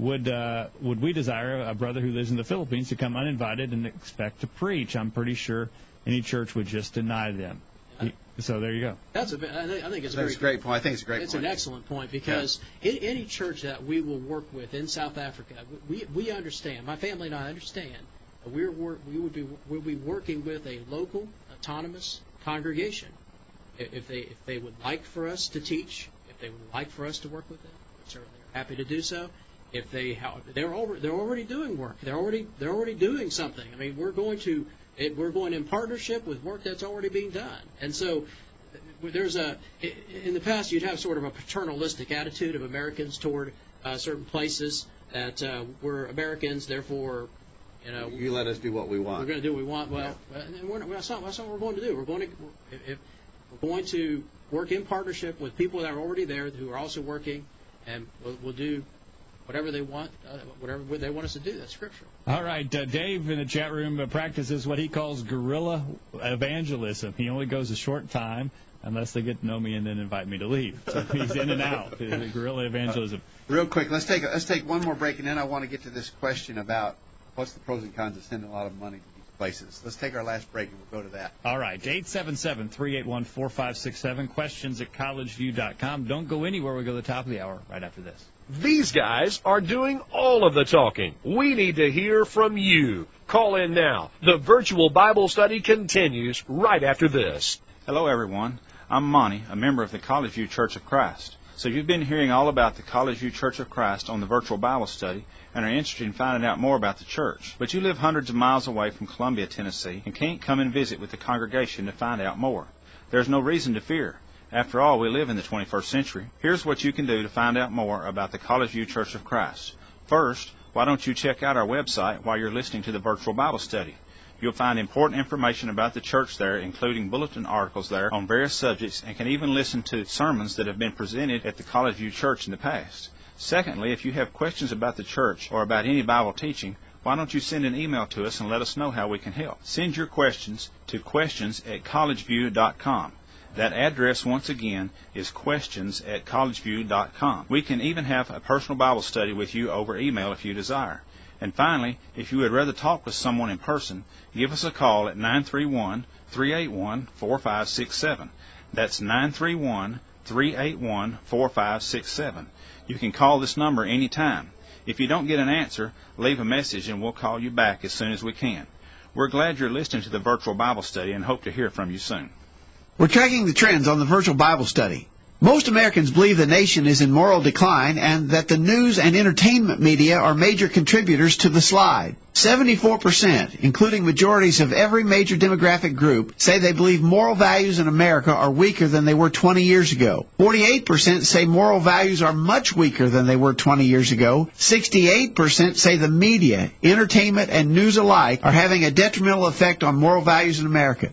we desire a brother who lives in the Philippines to come uninvited and expect to preach? I'm pretty sure any church would just deny them. So there you go. I think it's a great point. I think it's a great point. It's an excellent point because any church that we will work with in South Africa, we understand. My family and I understand. We'll be working with a local autonomous congregation. If they would like for us to teach, if they would like for us to work with them, we certainly are happy to do so. If they're already doing work, they're already doing something. I mean, we're going in partnership with work that's already being done. And so in the past, you'd have sort of a paternalistic attitude of Americans toward certain places that we're Americans, therefore, you let us do what we want. We're going to do what we want. Well, that's not what we're going to do. We're going to work in partnership with people that are already there who are also working, and we'll do whatever they want, whatever they want us to do. That's scriptural. All right, Dave in the chat room practices what he calls guerrilla evangelism. He only goes a short time unless they get to know me and then invite me to leave. So he's in and out. Guerrilla evangelism. Real quick, let's take one more break, and then I want to get to this question about what's the pros and cons of sending a lot of money to these places. Let's take our last break, and we'll go to that. All right, 877-381-4567, questions at collegeview.com. Don't go anywhere. We'll go to the top of the hour right after this. These guys are doing all of the talking. We need to hear from you. Call in now. The virtual Bible study continues right after this. Hello, everyone. I'm Monty, a member of the College View Church of Christ. So you've been hearing all about the College View Church of Christ on the virtual Bible study and are interested in finding out more about the church. But you live hundreds of miles away from Columbia, Tennessee, and can't come and visit with the congregation to find out more. There's no reason to fear. After all, we live in the 21st century. Here's what you can do to find out more about the College View Church of Christ. First, why don't you check out our website while you're listening to the virtual Bible study? You'll find important information about the church there, including bulletin articles there on various subjects, and can even listen to sermons that have been presented at the College View Church in the past. Secondly, if you have questions about the church or about any Bible teaching, Why don't you send an email to us and let us know how we can help? Send your questions to questions@collegeview.com. That address, once again, is questions@collegeview.com. We can even have a personal Bible study with you over email if you desire. And finally, if you would rather talk with someone in person, give us a call at 931-381-4567. That's 931-381-4567. You can call this number anytime. If you don't get an answer, leave a message and we'll call you back as soon as we can. We're glad you're listening to the virtual Bible study and hope to hear from you soon. We're tracking the trends on the virtual Bible study. Most Americans believe the nation is in moral decline and that the news and entertainment media are major contributors to the slide. 74%, including majorities of every major demographic group, say they believe moral values in America are weaker than they were 20 years ago. 48% say moral values are much weaker than they were 20 years ago. 68% say the media, entertainment, and news alike are having a detrimental effect on moral values in America.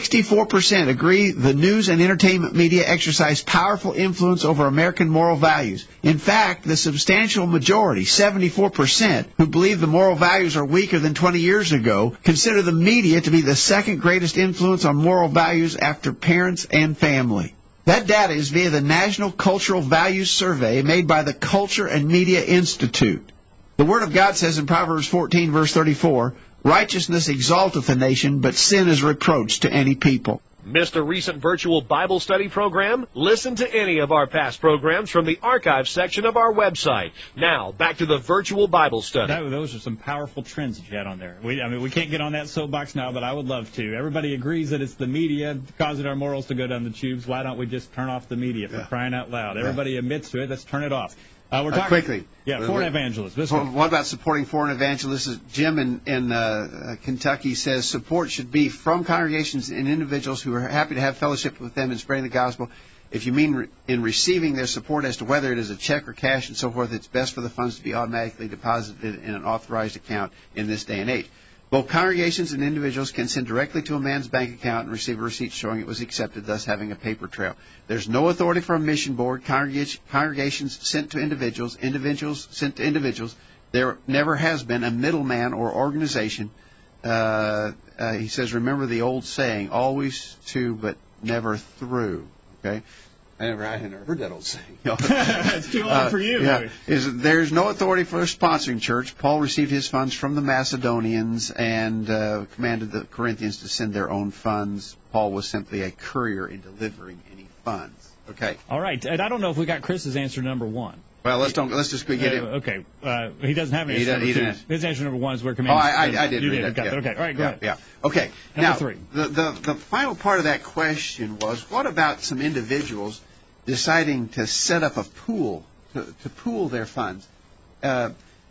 64% agree the news and entertainment media exercise powerful influence over American moral values. In fact, the substantial majority, 74%, who believe the moral values are weaker than 20 years ago, consider the media to be the second greatest influence on moral values after parents and family. That data is via the National Cultural Values Survey made by the Culture and Media Institute. The Word of God says in Proverbs 14, verse 34, "Righteousness exalteth a nation, but sin is reproach to any people." Missed a recent virtual Bible study program? Listen to any of our past programs from the archive section of our website. Now, back to the virtual Bible study. Those are some powerful trends that you had on there. We can't get on that soapbox now, but I would love to. Everybody agrees that it's the media causing our morals to go down the tubes. Why don't we just turn off the media for crying out loud? Everybody admits to it. Let's turn it off. We're talking quickly. Yeah, foreign evangelists. What about supporting foreign evangelists? Jim in Kentucky says support should be from congregations and individuals who are happy to have fellowship with them in spreading the gospel. If you mean in receiving their support as to whether it is a check or cash and so forth, it's best for the funds to be automatically deposited in an authorized account in this day and age. Both congregations and individuals can send directly to a man's bank account and receive a receipt showing it was accepted, thus having a paper trail. There's no authority for a mission board. Congregations sent to individuals, individuals sent to individuals. There never has been a middleman or organization. He says, remember the old saying, always to but never through. Okay? I hadn't heard that old saying. It's too old for you. Yeah. There's no authority for a sponsoring church. Paul received his funds from the Macedonians and commanded the Corinthians to send their own funds. Paul was simply a courier in delivering any funds. Okay. All right. And I don't know if we got Chris's answer number one. Well, let's just get him. Okay. He doesn't have an answer number two. His answer number one is we're commanded. I did read that. Okay. All right. Go ahead. Yeah. Okay. Number three. The final part of that question was, what about some individuals deciding to set up a pool to pool their funds? I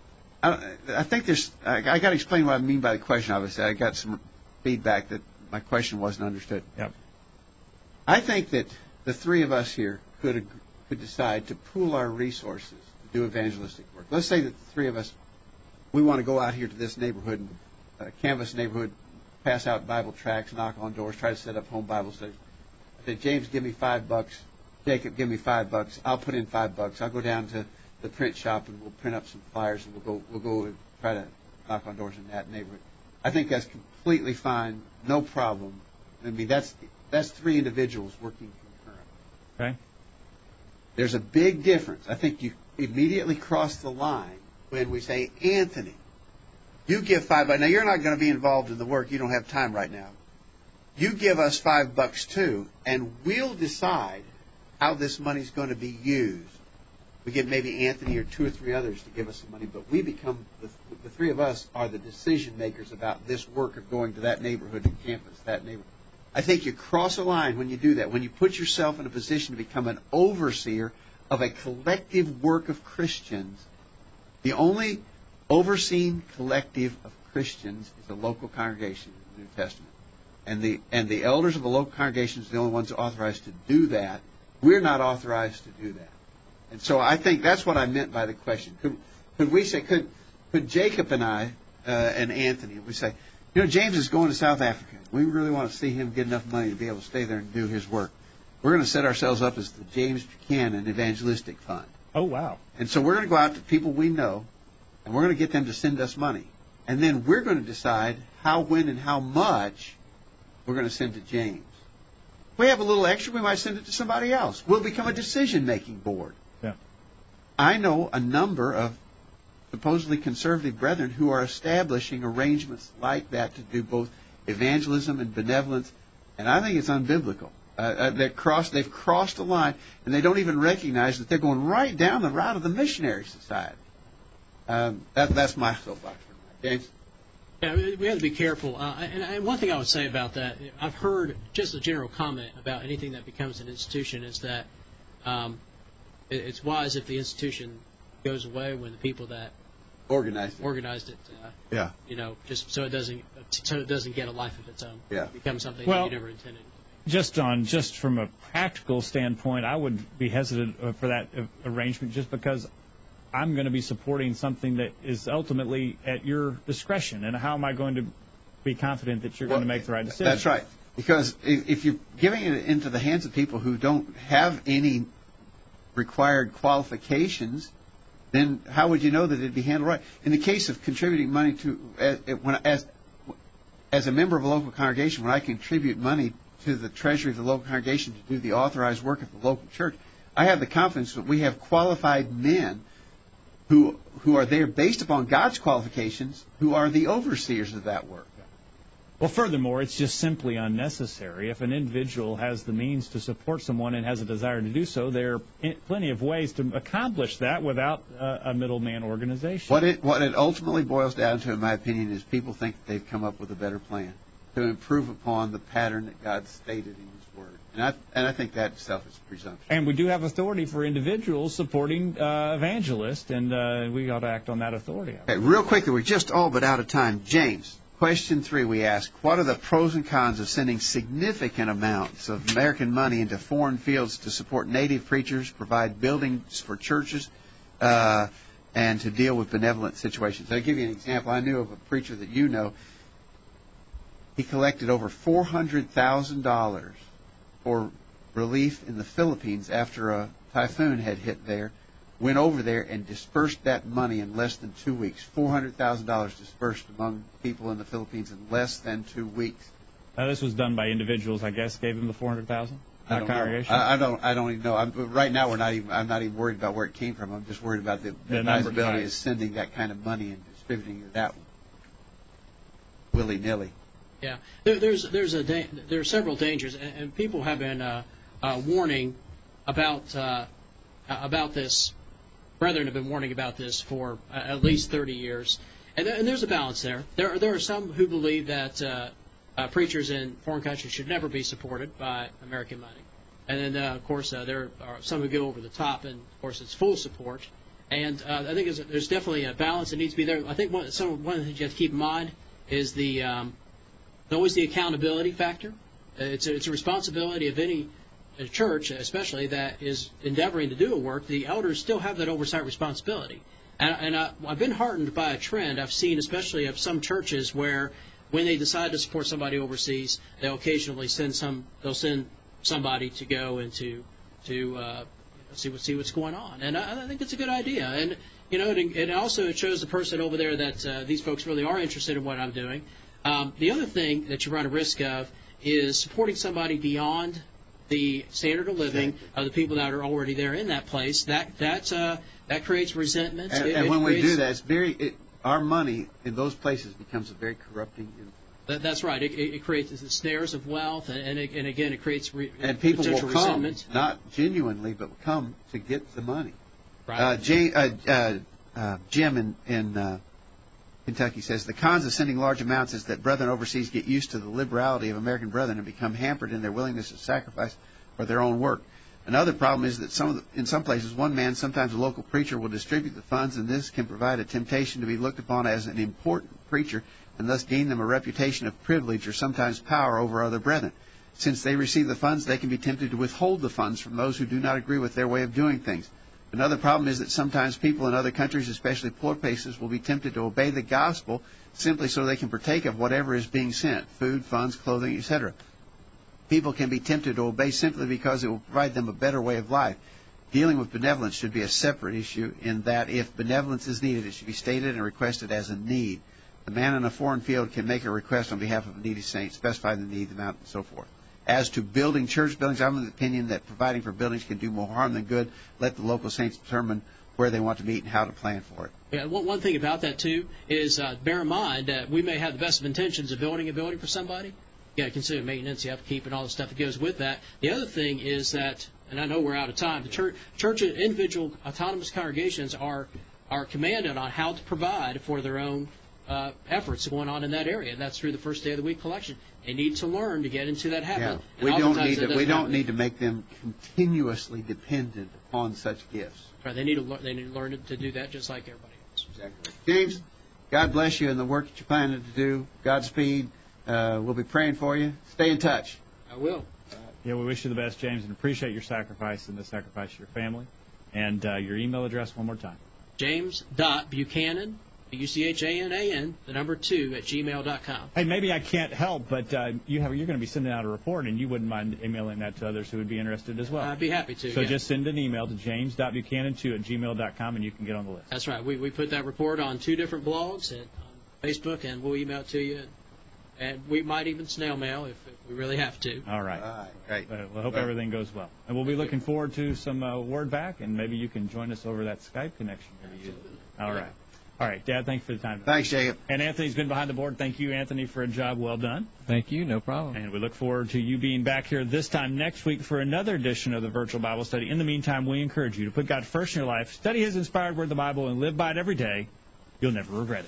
think I got to explain what I mean by the question. Obviously, I got some feedback that my question wasn't understood. Yep. I think that the three of us here could decide to pool our resources to do evangelistic work. Let's say that the three of us, we want to go out here to this neighborhood, canvas neighborhood, pass out Bible tracts, knock on doors, try to set up home Bible studies. I said, James, give me $5. Jacob, give me $5. I'll put in $5. I'll go down to the print shop and we'll print up some flyers and we'll go and try to knock on doors in that neighborhood. I think that's completely fine, no problem. I mean, that's three individuals working concurrently. Okay. There's a big difference. I think you immediately cross the line when we say, Anthony, you give $5. Now, you're not going to be involved in the work. You don't have time right now. You give us $5 too, and we'll decide how this money's going to be used. We get maybe Anthony or two or three others to give us some money, but we become, the three of us are the decision makers about this work of going to that neighborhood, to campus, that neighborhood. I think you cross a line when you do that, when you put yourself in a position to become an overseer of a collective work of Christians. The only overseen collective of Christians is the local congregation in the New Testament. And the elders of the local congregation are the only ones authorized to do that. We're not authorized to do that. And so I think that's what I meant by the question. Could we say, could Jacob and I and Anthony, we say, James is going to South Africa. We really want to see him get enough money to be able to stay there and do his work. We're going to set ourselves up as the James Buchanan Evangelistic Fund. Oh, wow. And so we're going to go out to people we know, and we're going to get them to send us money. and then we're going to decide how, when, and how much we're going to send to James. If we have a little extra, we might send it to somebody else. We'll become a decision-making board. Yeah. I know a number of supposedly conservative brethren who are establishing arrangements like that to do both evangelism and benevolence, and I think it's unbiblical. They've crossed a line, and they don't even recognize that they're going right down the route of the missionary society. That's my soapbox. James? Yeah, we have to be careful. And one thing I would say about that, I've heard just a general comment about anything that becomes an institution is that it's wise if the institution goes away when the people that organized it, just so it doesn't get a life of its own. Yeah. Become something that you never intended. Just from a practical standpoint, I would be hesitant for that arrangement just because I'm going to be supporting something that is ultimately at your discretion. And how am I going to be confident that you're going to make the right decision? That's right. Because if you're giving it into the hands of people who don't have any required qualifications, then how would you know that it'd be handled right? In the case of contributing money to, as a member of a local congregation, when I contribute money to the treasury of the local congregation to do the authorized work of the local church, I have the confidence that we have qualified men who are there based upon God's qualifications, who are the overseers of that work. Well, furthermore, it's just simply unnecessary. If an individual has the means to support someone and has a desire to do so, there are plenty of ways to accomplish that without a middleman organization. What it ultimately boils down to, in my opinion, is people think that they've come up with a better plan to improve upon the pattern that God stated in His Word. And I think that itself is presumption. And we do have authority for individuals supporting evangelists, and we ought to act on that authority. Okay, real quickly, we're just all but out of time. James, question 3 we ask, what are the pros and cons of sending significant amounts of American money into foreign fields to support native preachers, provide buildings for churches, and to deal with benevolent situations? I'll give you an example. I knew of a preacher that you know. He collected over $400,000 for relief in the Philippines after a typhoon had hit there, went over there and dispersed that money in less than 2 weeks. $400,000 dispersed among people in the Philippines in less than 2 weeks. Now, this was done by individuals, I guess, gave them the $400,000? Not congregation? I don't even know. Right now, I'm not even worried about where it came from. I'm just worried about the advisability of sending that kind of money and distributing it that willy-nilly. Yeah, there are several dangers, and people have been warning about this. Brethren have been warning about this for at least 30 years, and there's a balance there. There are some who believe that preachers in foreign countries should never be supported by American money, and then of course there are some who go over the top, and of course it's full support. And I think there's definitely a balance that needs to be there. I think one of the things you have to keep in mind is always the accountability factor. It's a responsibility of any church, especially that is endeavoring to do a work. The elders still have that oversight responsibility. And I've been heartened by a trend I've seen, especially of some churches where when they decide to support somebody overseas, they'll occasionally send somebody to go and to see what's going on. And I think it's a good idea. And and also it shows the person over there that these folks really are interested in what I'm doing. The other thing that you run a risk of is supporting somebody beyond the standard of living of the people that are already there in that place. That creates resentment. And when we do that, our money in those places becomes a very corrupting influence. That's right. It creates the snares of wealth, and again, it creates and people will come, resentment. Not genuinely, but will come to get the money. Right. Jim in Kentucky says, the cons of sending large amounts is that brethren overseas get used to the liberality of American brethren and become hampered in their willingness to sacrifice for their own work. Another problem is that in some places, one man, sometimes a local preacher, will distribute the funds, and this can provide a temptation to be looked upon as an important preacher and thus gain them a reputation of privilege or sometimes power over other brethren. Since they receive the funds, they can be tempted to withhold the funds from those who do not agree with their way of doing things. Another problem is that sometimes people in other countries, especially poor places, will be tempted to obey the gospel simply so they can partake of whatever is being sent, food, funds, clothing, etc. People can be tempted to obey simply because it will provide them a better way of life. Dealing with benevolence should be a separate issue in that if benevolence is needed, it should be stated and requested as a need. The man in a foreign field can make a request on behalf of a needy saint, specify the need, the amount, and so forth. As to building church buildings, I'm of the opinion that providing for buildings can do more harm than good. Let the local saints determine where they want to meet and how to plan for it. Yeah, one thing about that, too, is bear in mind that we may have the best of intentions of building a building for somebody. You got to consider maintenance, you have to keep, and all the stuff that goes with that. The other thing is that, and I know we're out of time, the church individual autonomous congregations are commanded on how to provide for their own efforts going on in that area. That's through the first day of the week collection. They need to learn to get into that habit. Yeah. We don't need to make them continuously dependent upon such gifts. Right. They need to learn to do that just like everybody else. Exactly. James, God bless you in the work that you're planning to do. Godspeed. We'll be praying for you. Stay in touch. I will. Yeah, we wish you the best, James, and appreciate your sacrifice and the sacrifice of your family. And your email address one more time. James.Buchanan, Buchanan, the number 2 @gmail.com. Hey, maybe I can't help, but you're going to be sending out a report, and you wouldn't mind emailing that to others who would be interested as well. I'd be happy to. So just send an email to james.buchanan2@gmail.com, and you can get on the list. That's right. We put that report on 2 different blogs, on Facebook, and we'll email it to you. And we might even snail mail if we really have to. All right. Great. Well, I hope everything goes well. And we'll be looking forward to some word back, and maybe you can join us over that Skype connection. All right. All right, Dad, thanks for the time. Thanks, Jacob. And Anthony's been behind the board. Thank you, Anthony, for a job well done. Thank you. No problem. And we look forward to you being back here this time next week for another edition of the Virtual Bible Study. In the meantime, we encourage you to put God first in your life, study His inspired word, the Bible, and live by it every day. You'll never regret it.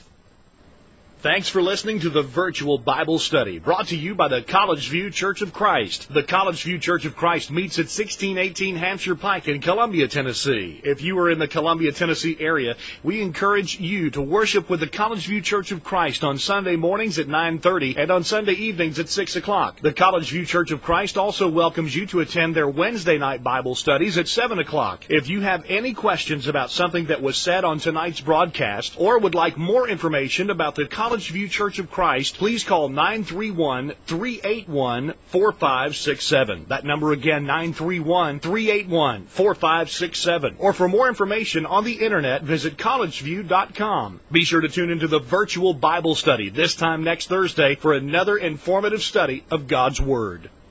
Thanks for listening to the Virtual Bible Study, brought to you by the College View Church of Christ. The College View Church of Christ meets at 1618 Hampshire Pike in Columbia, Tennessee. If you are in the Columbia, Tennessee area, we encourage you to worship with the College View Church of Christ on Sunday mornings at 9:30 and on Sunday evenings at 6 o'clock. The College View Church of Christ also welcomes you to attend their Wednesday night Bible studies at 7 o'clock. If you have any questions about something that was said on tonight's broadcast or would like more information about the College View Church of Christ, please call 931-381-4567. That number again, 931-381-4567. Or for more information on the Internet, visit collegeview.com. Be sure to tune into the Virtual Bible Study this time next Thursday for another informative study of God's Word.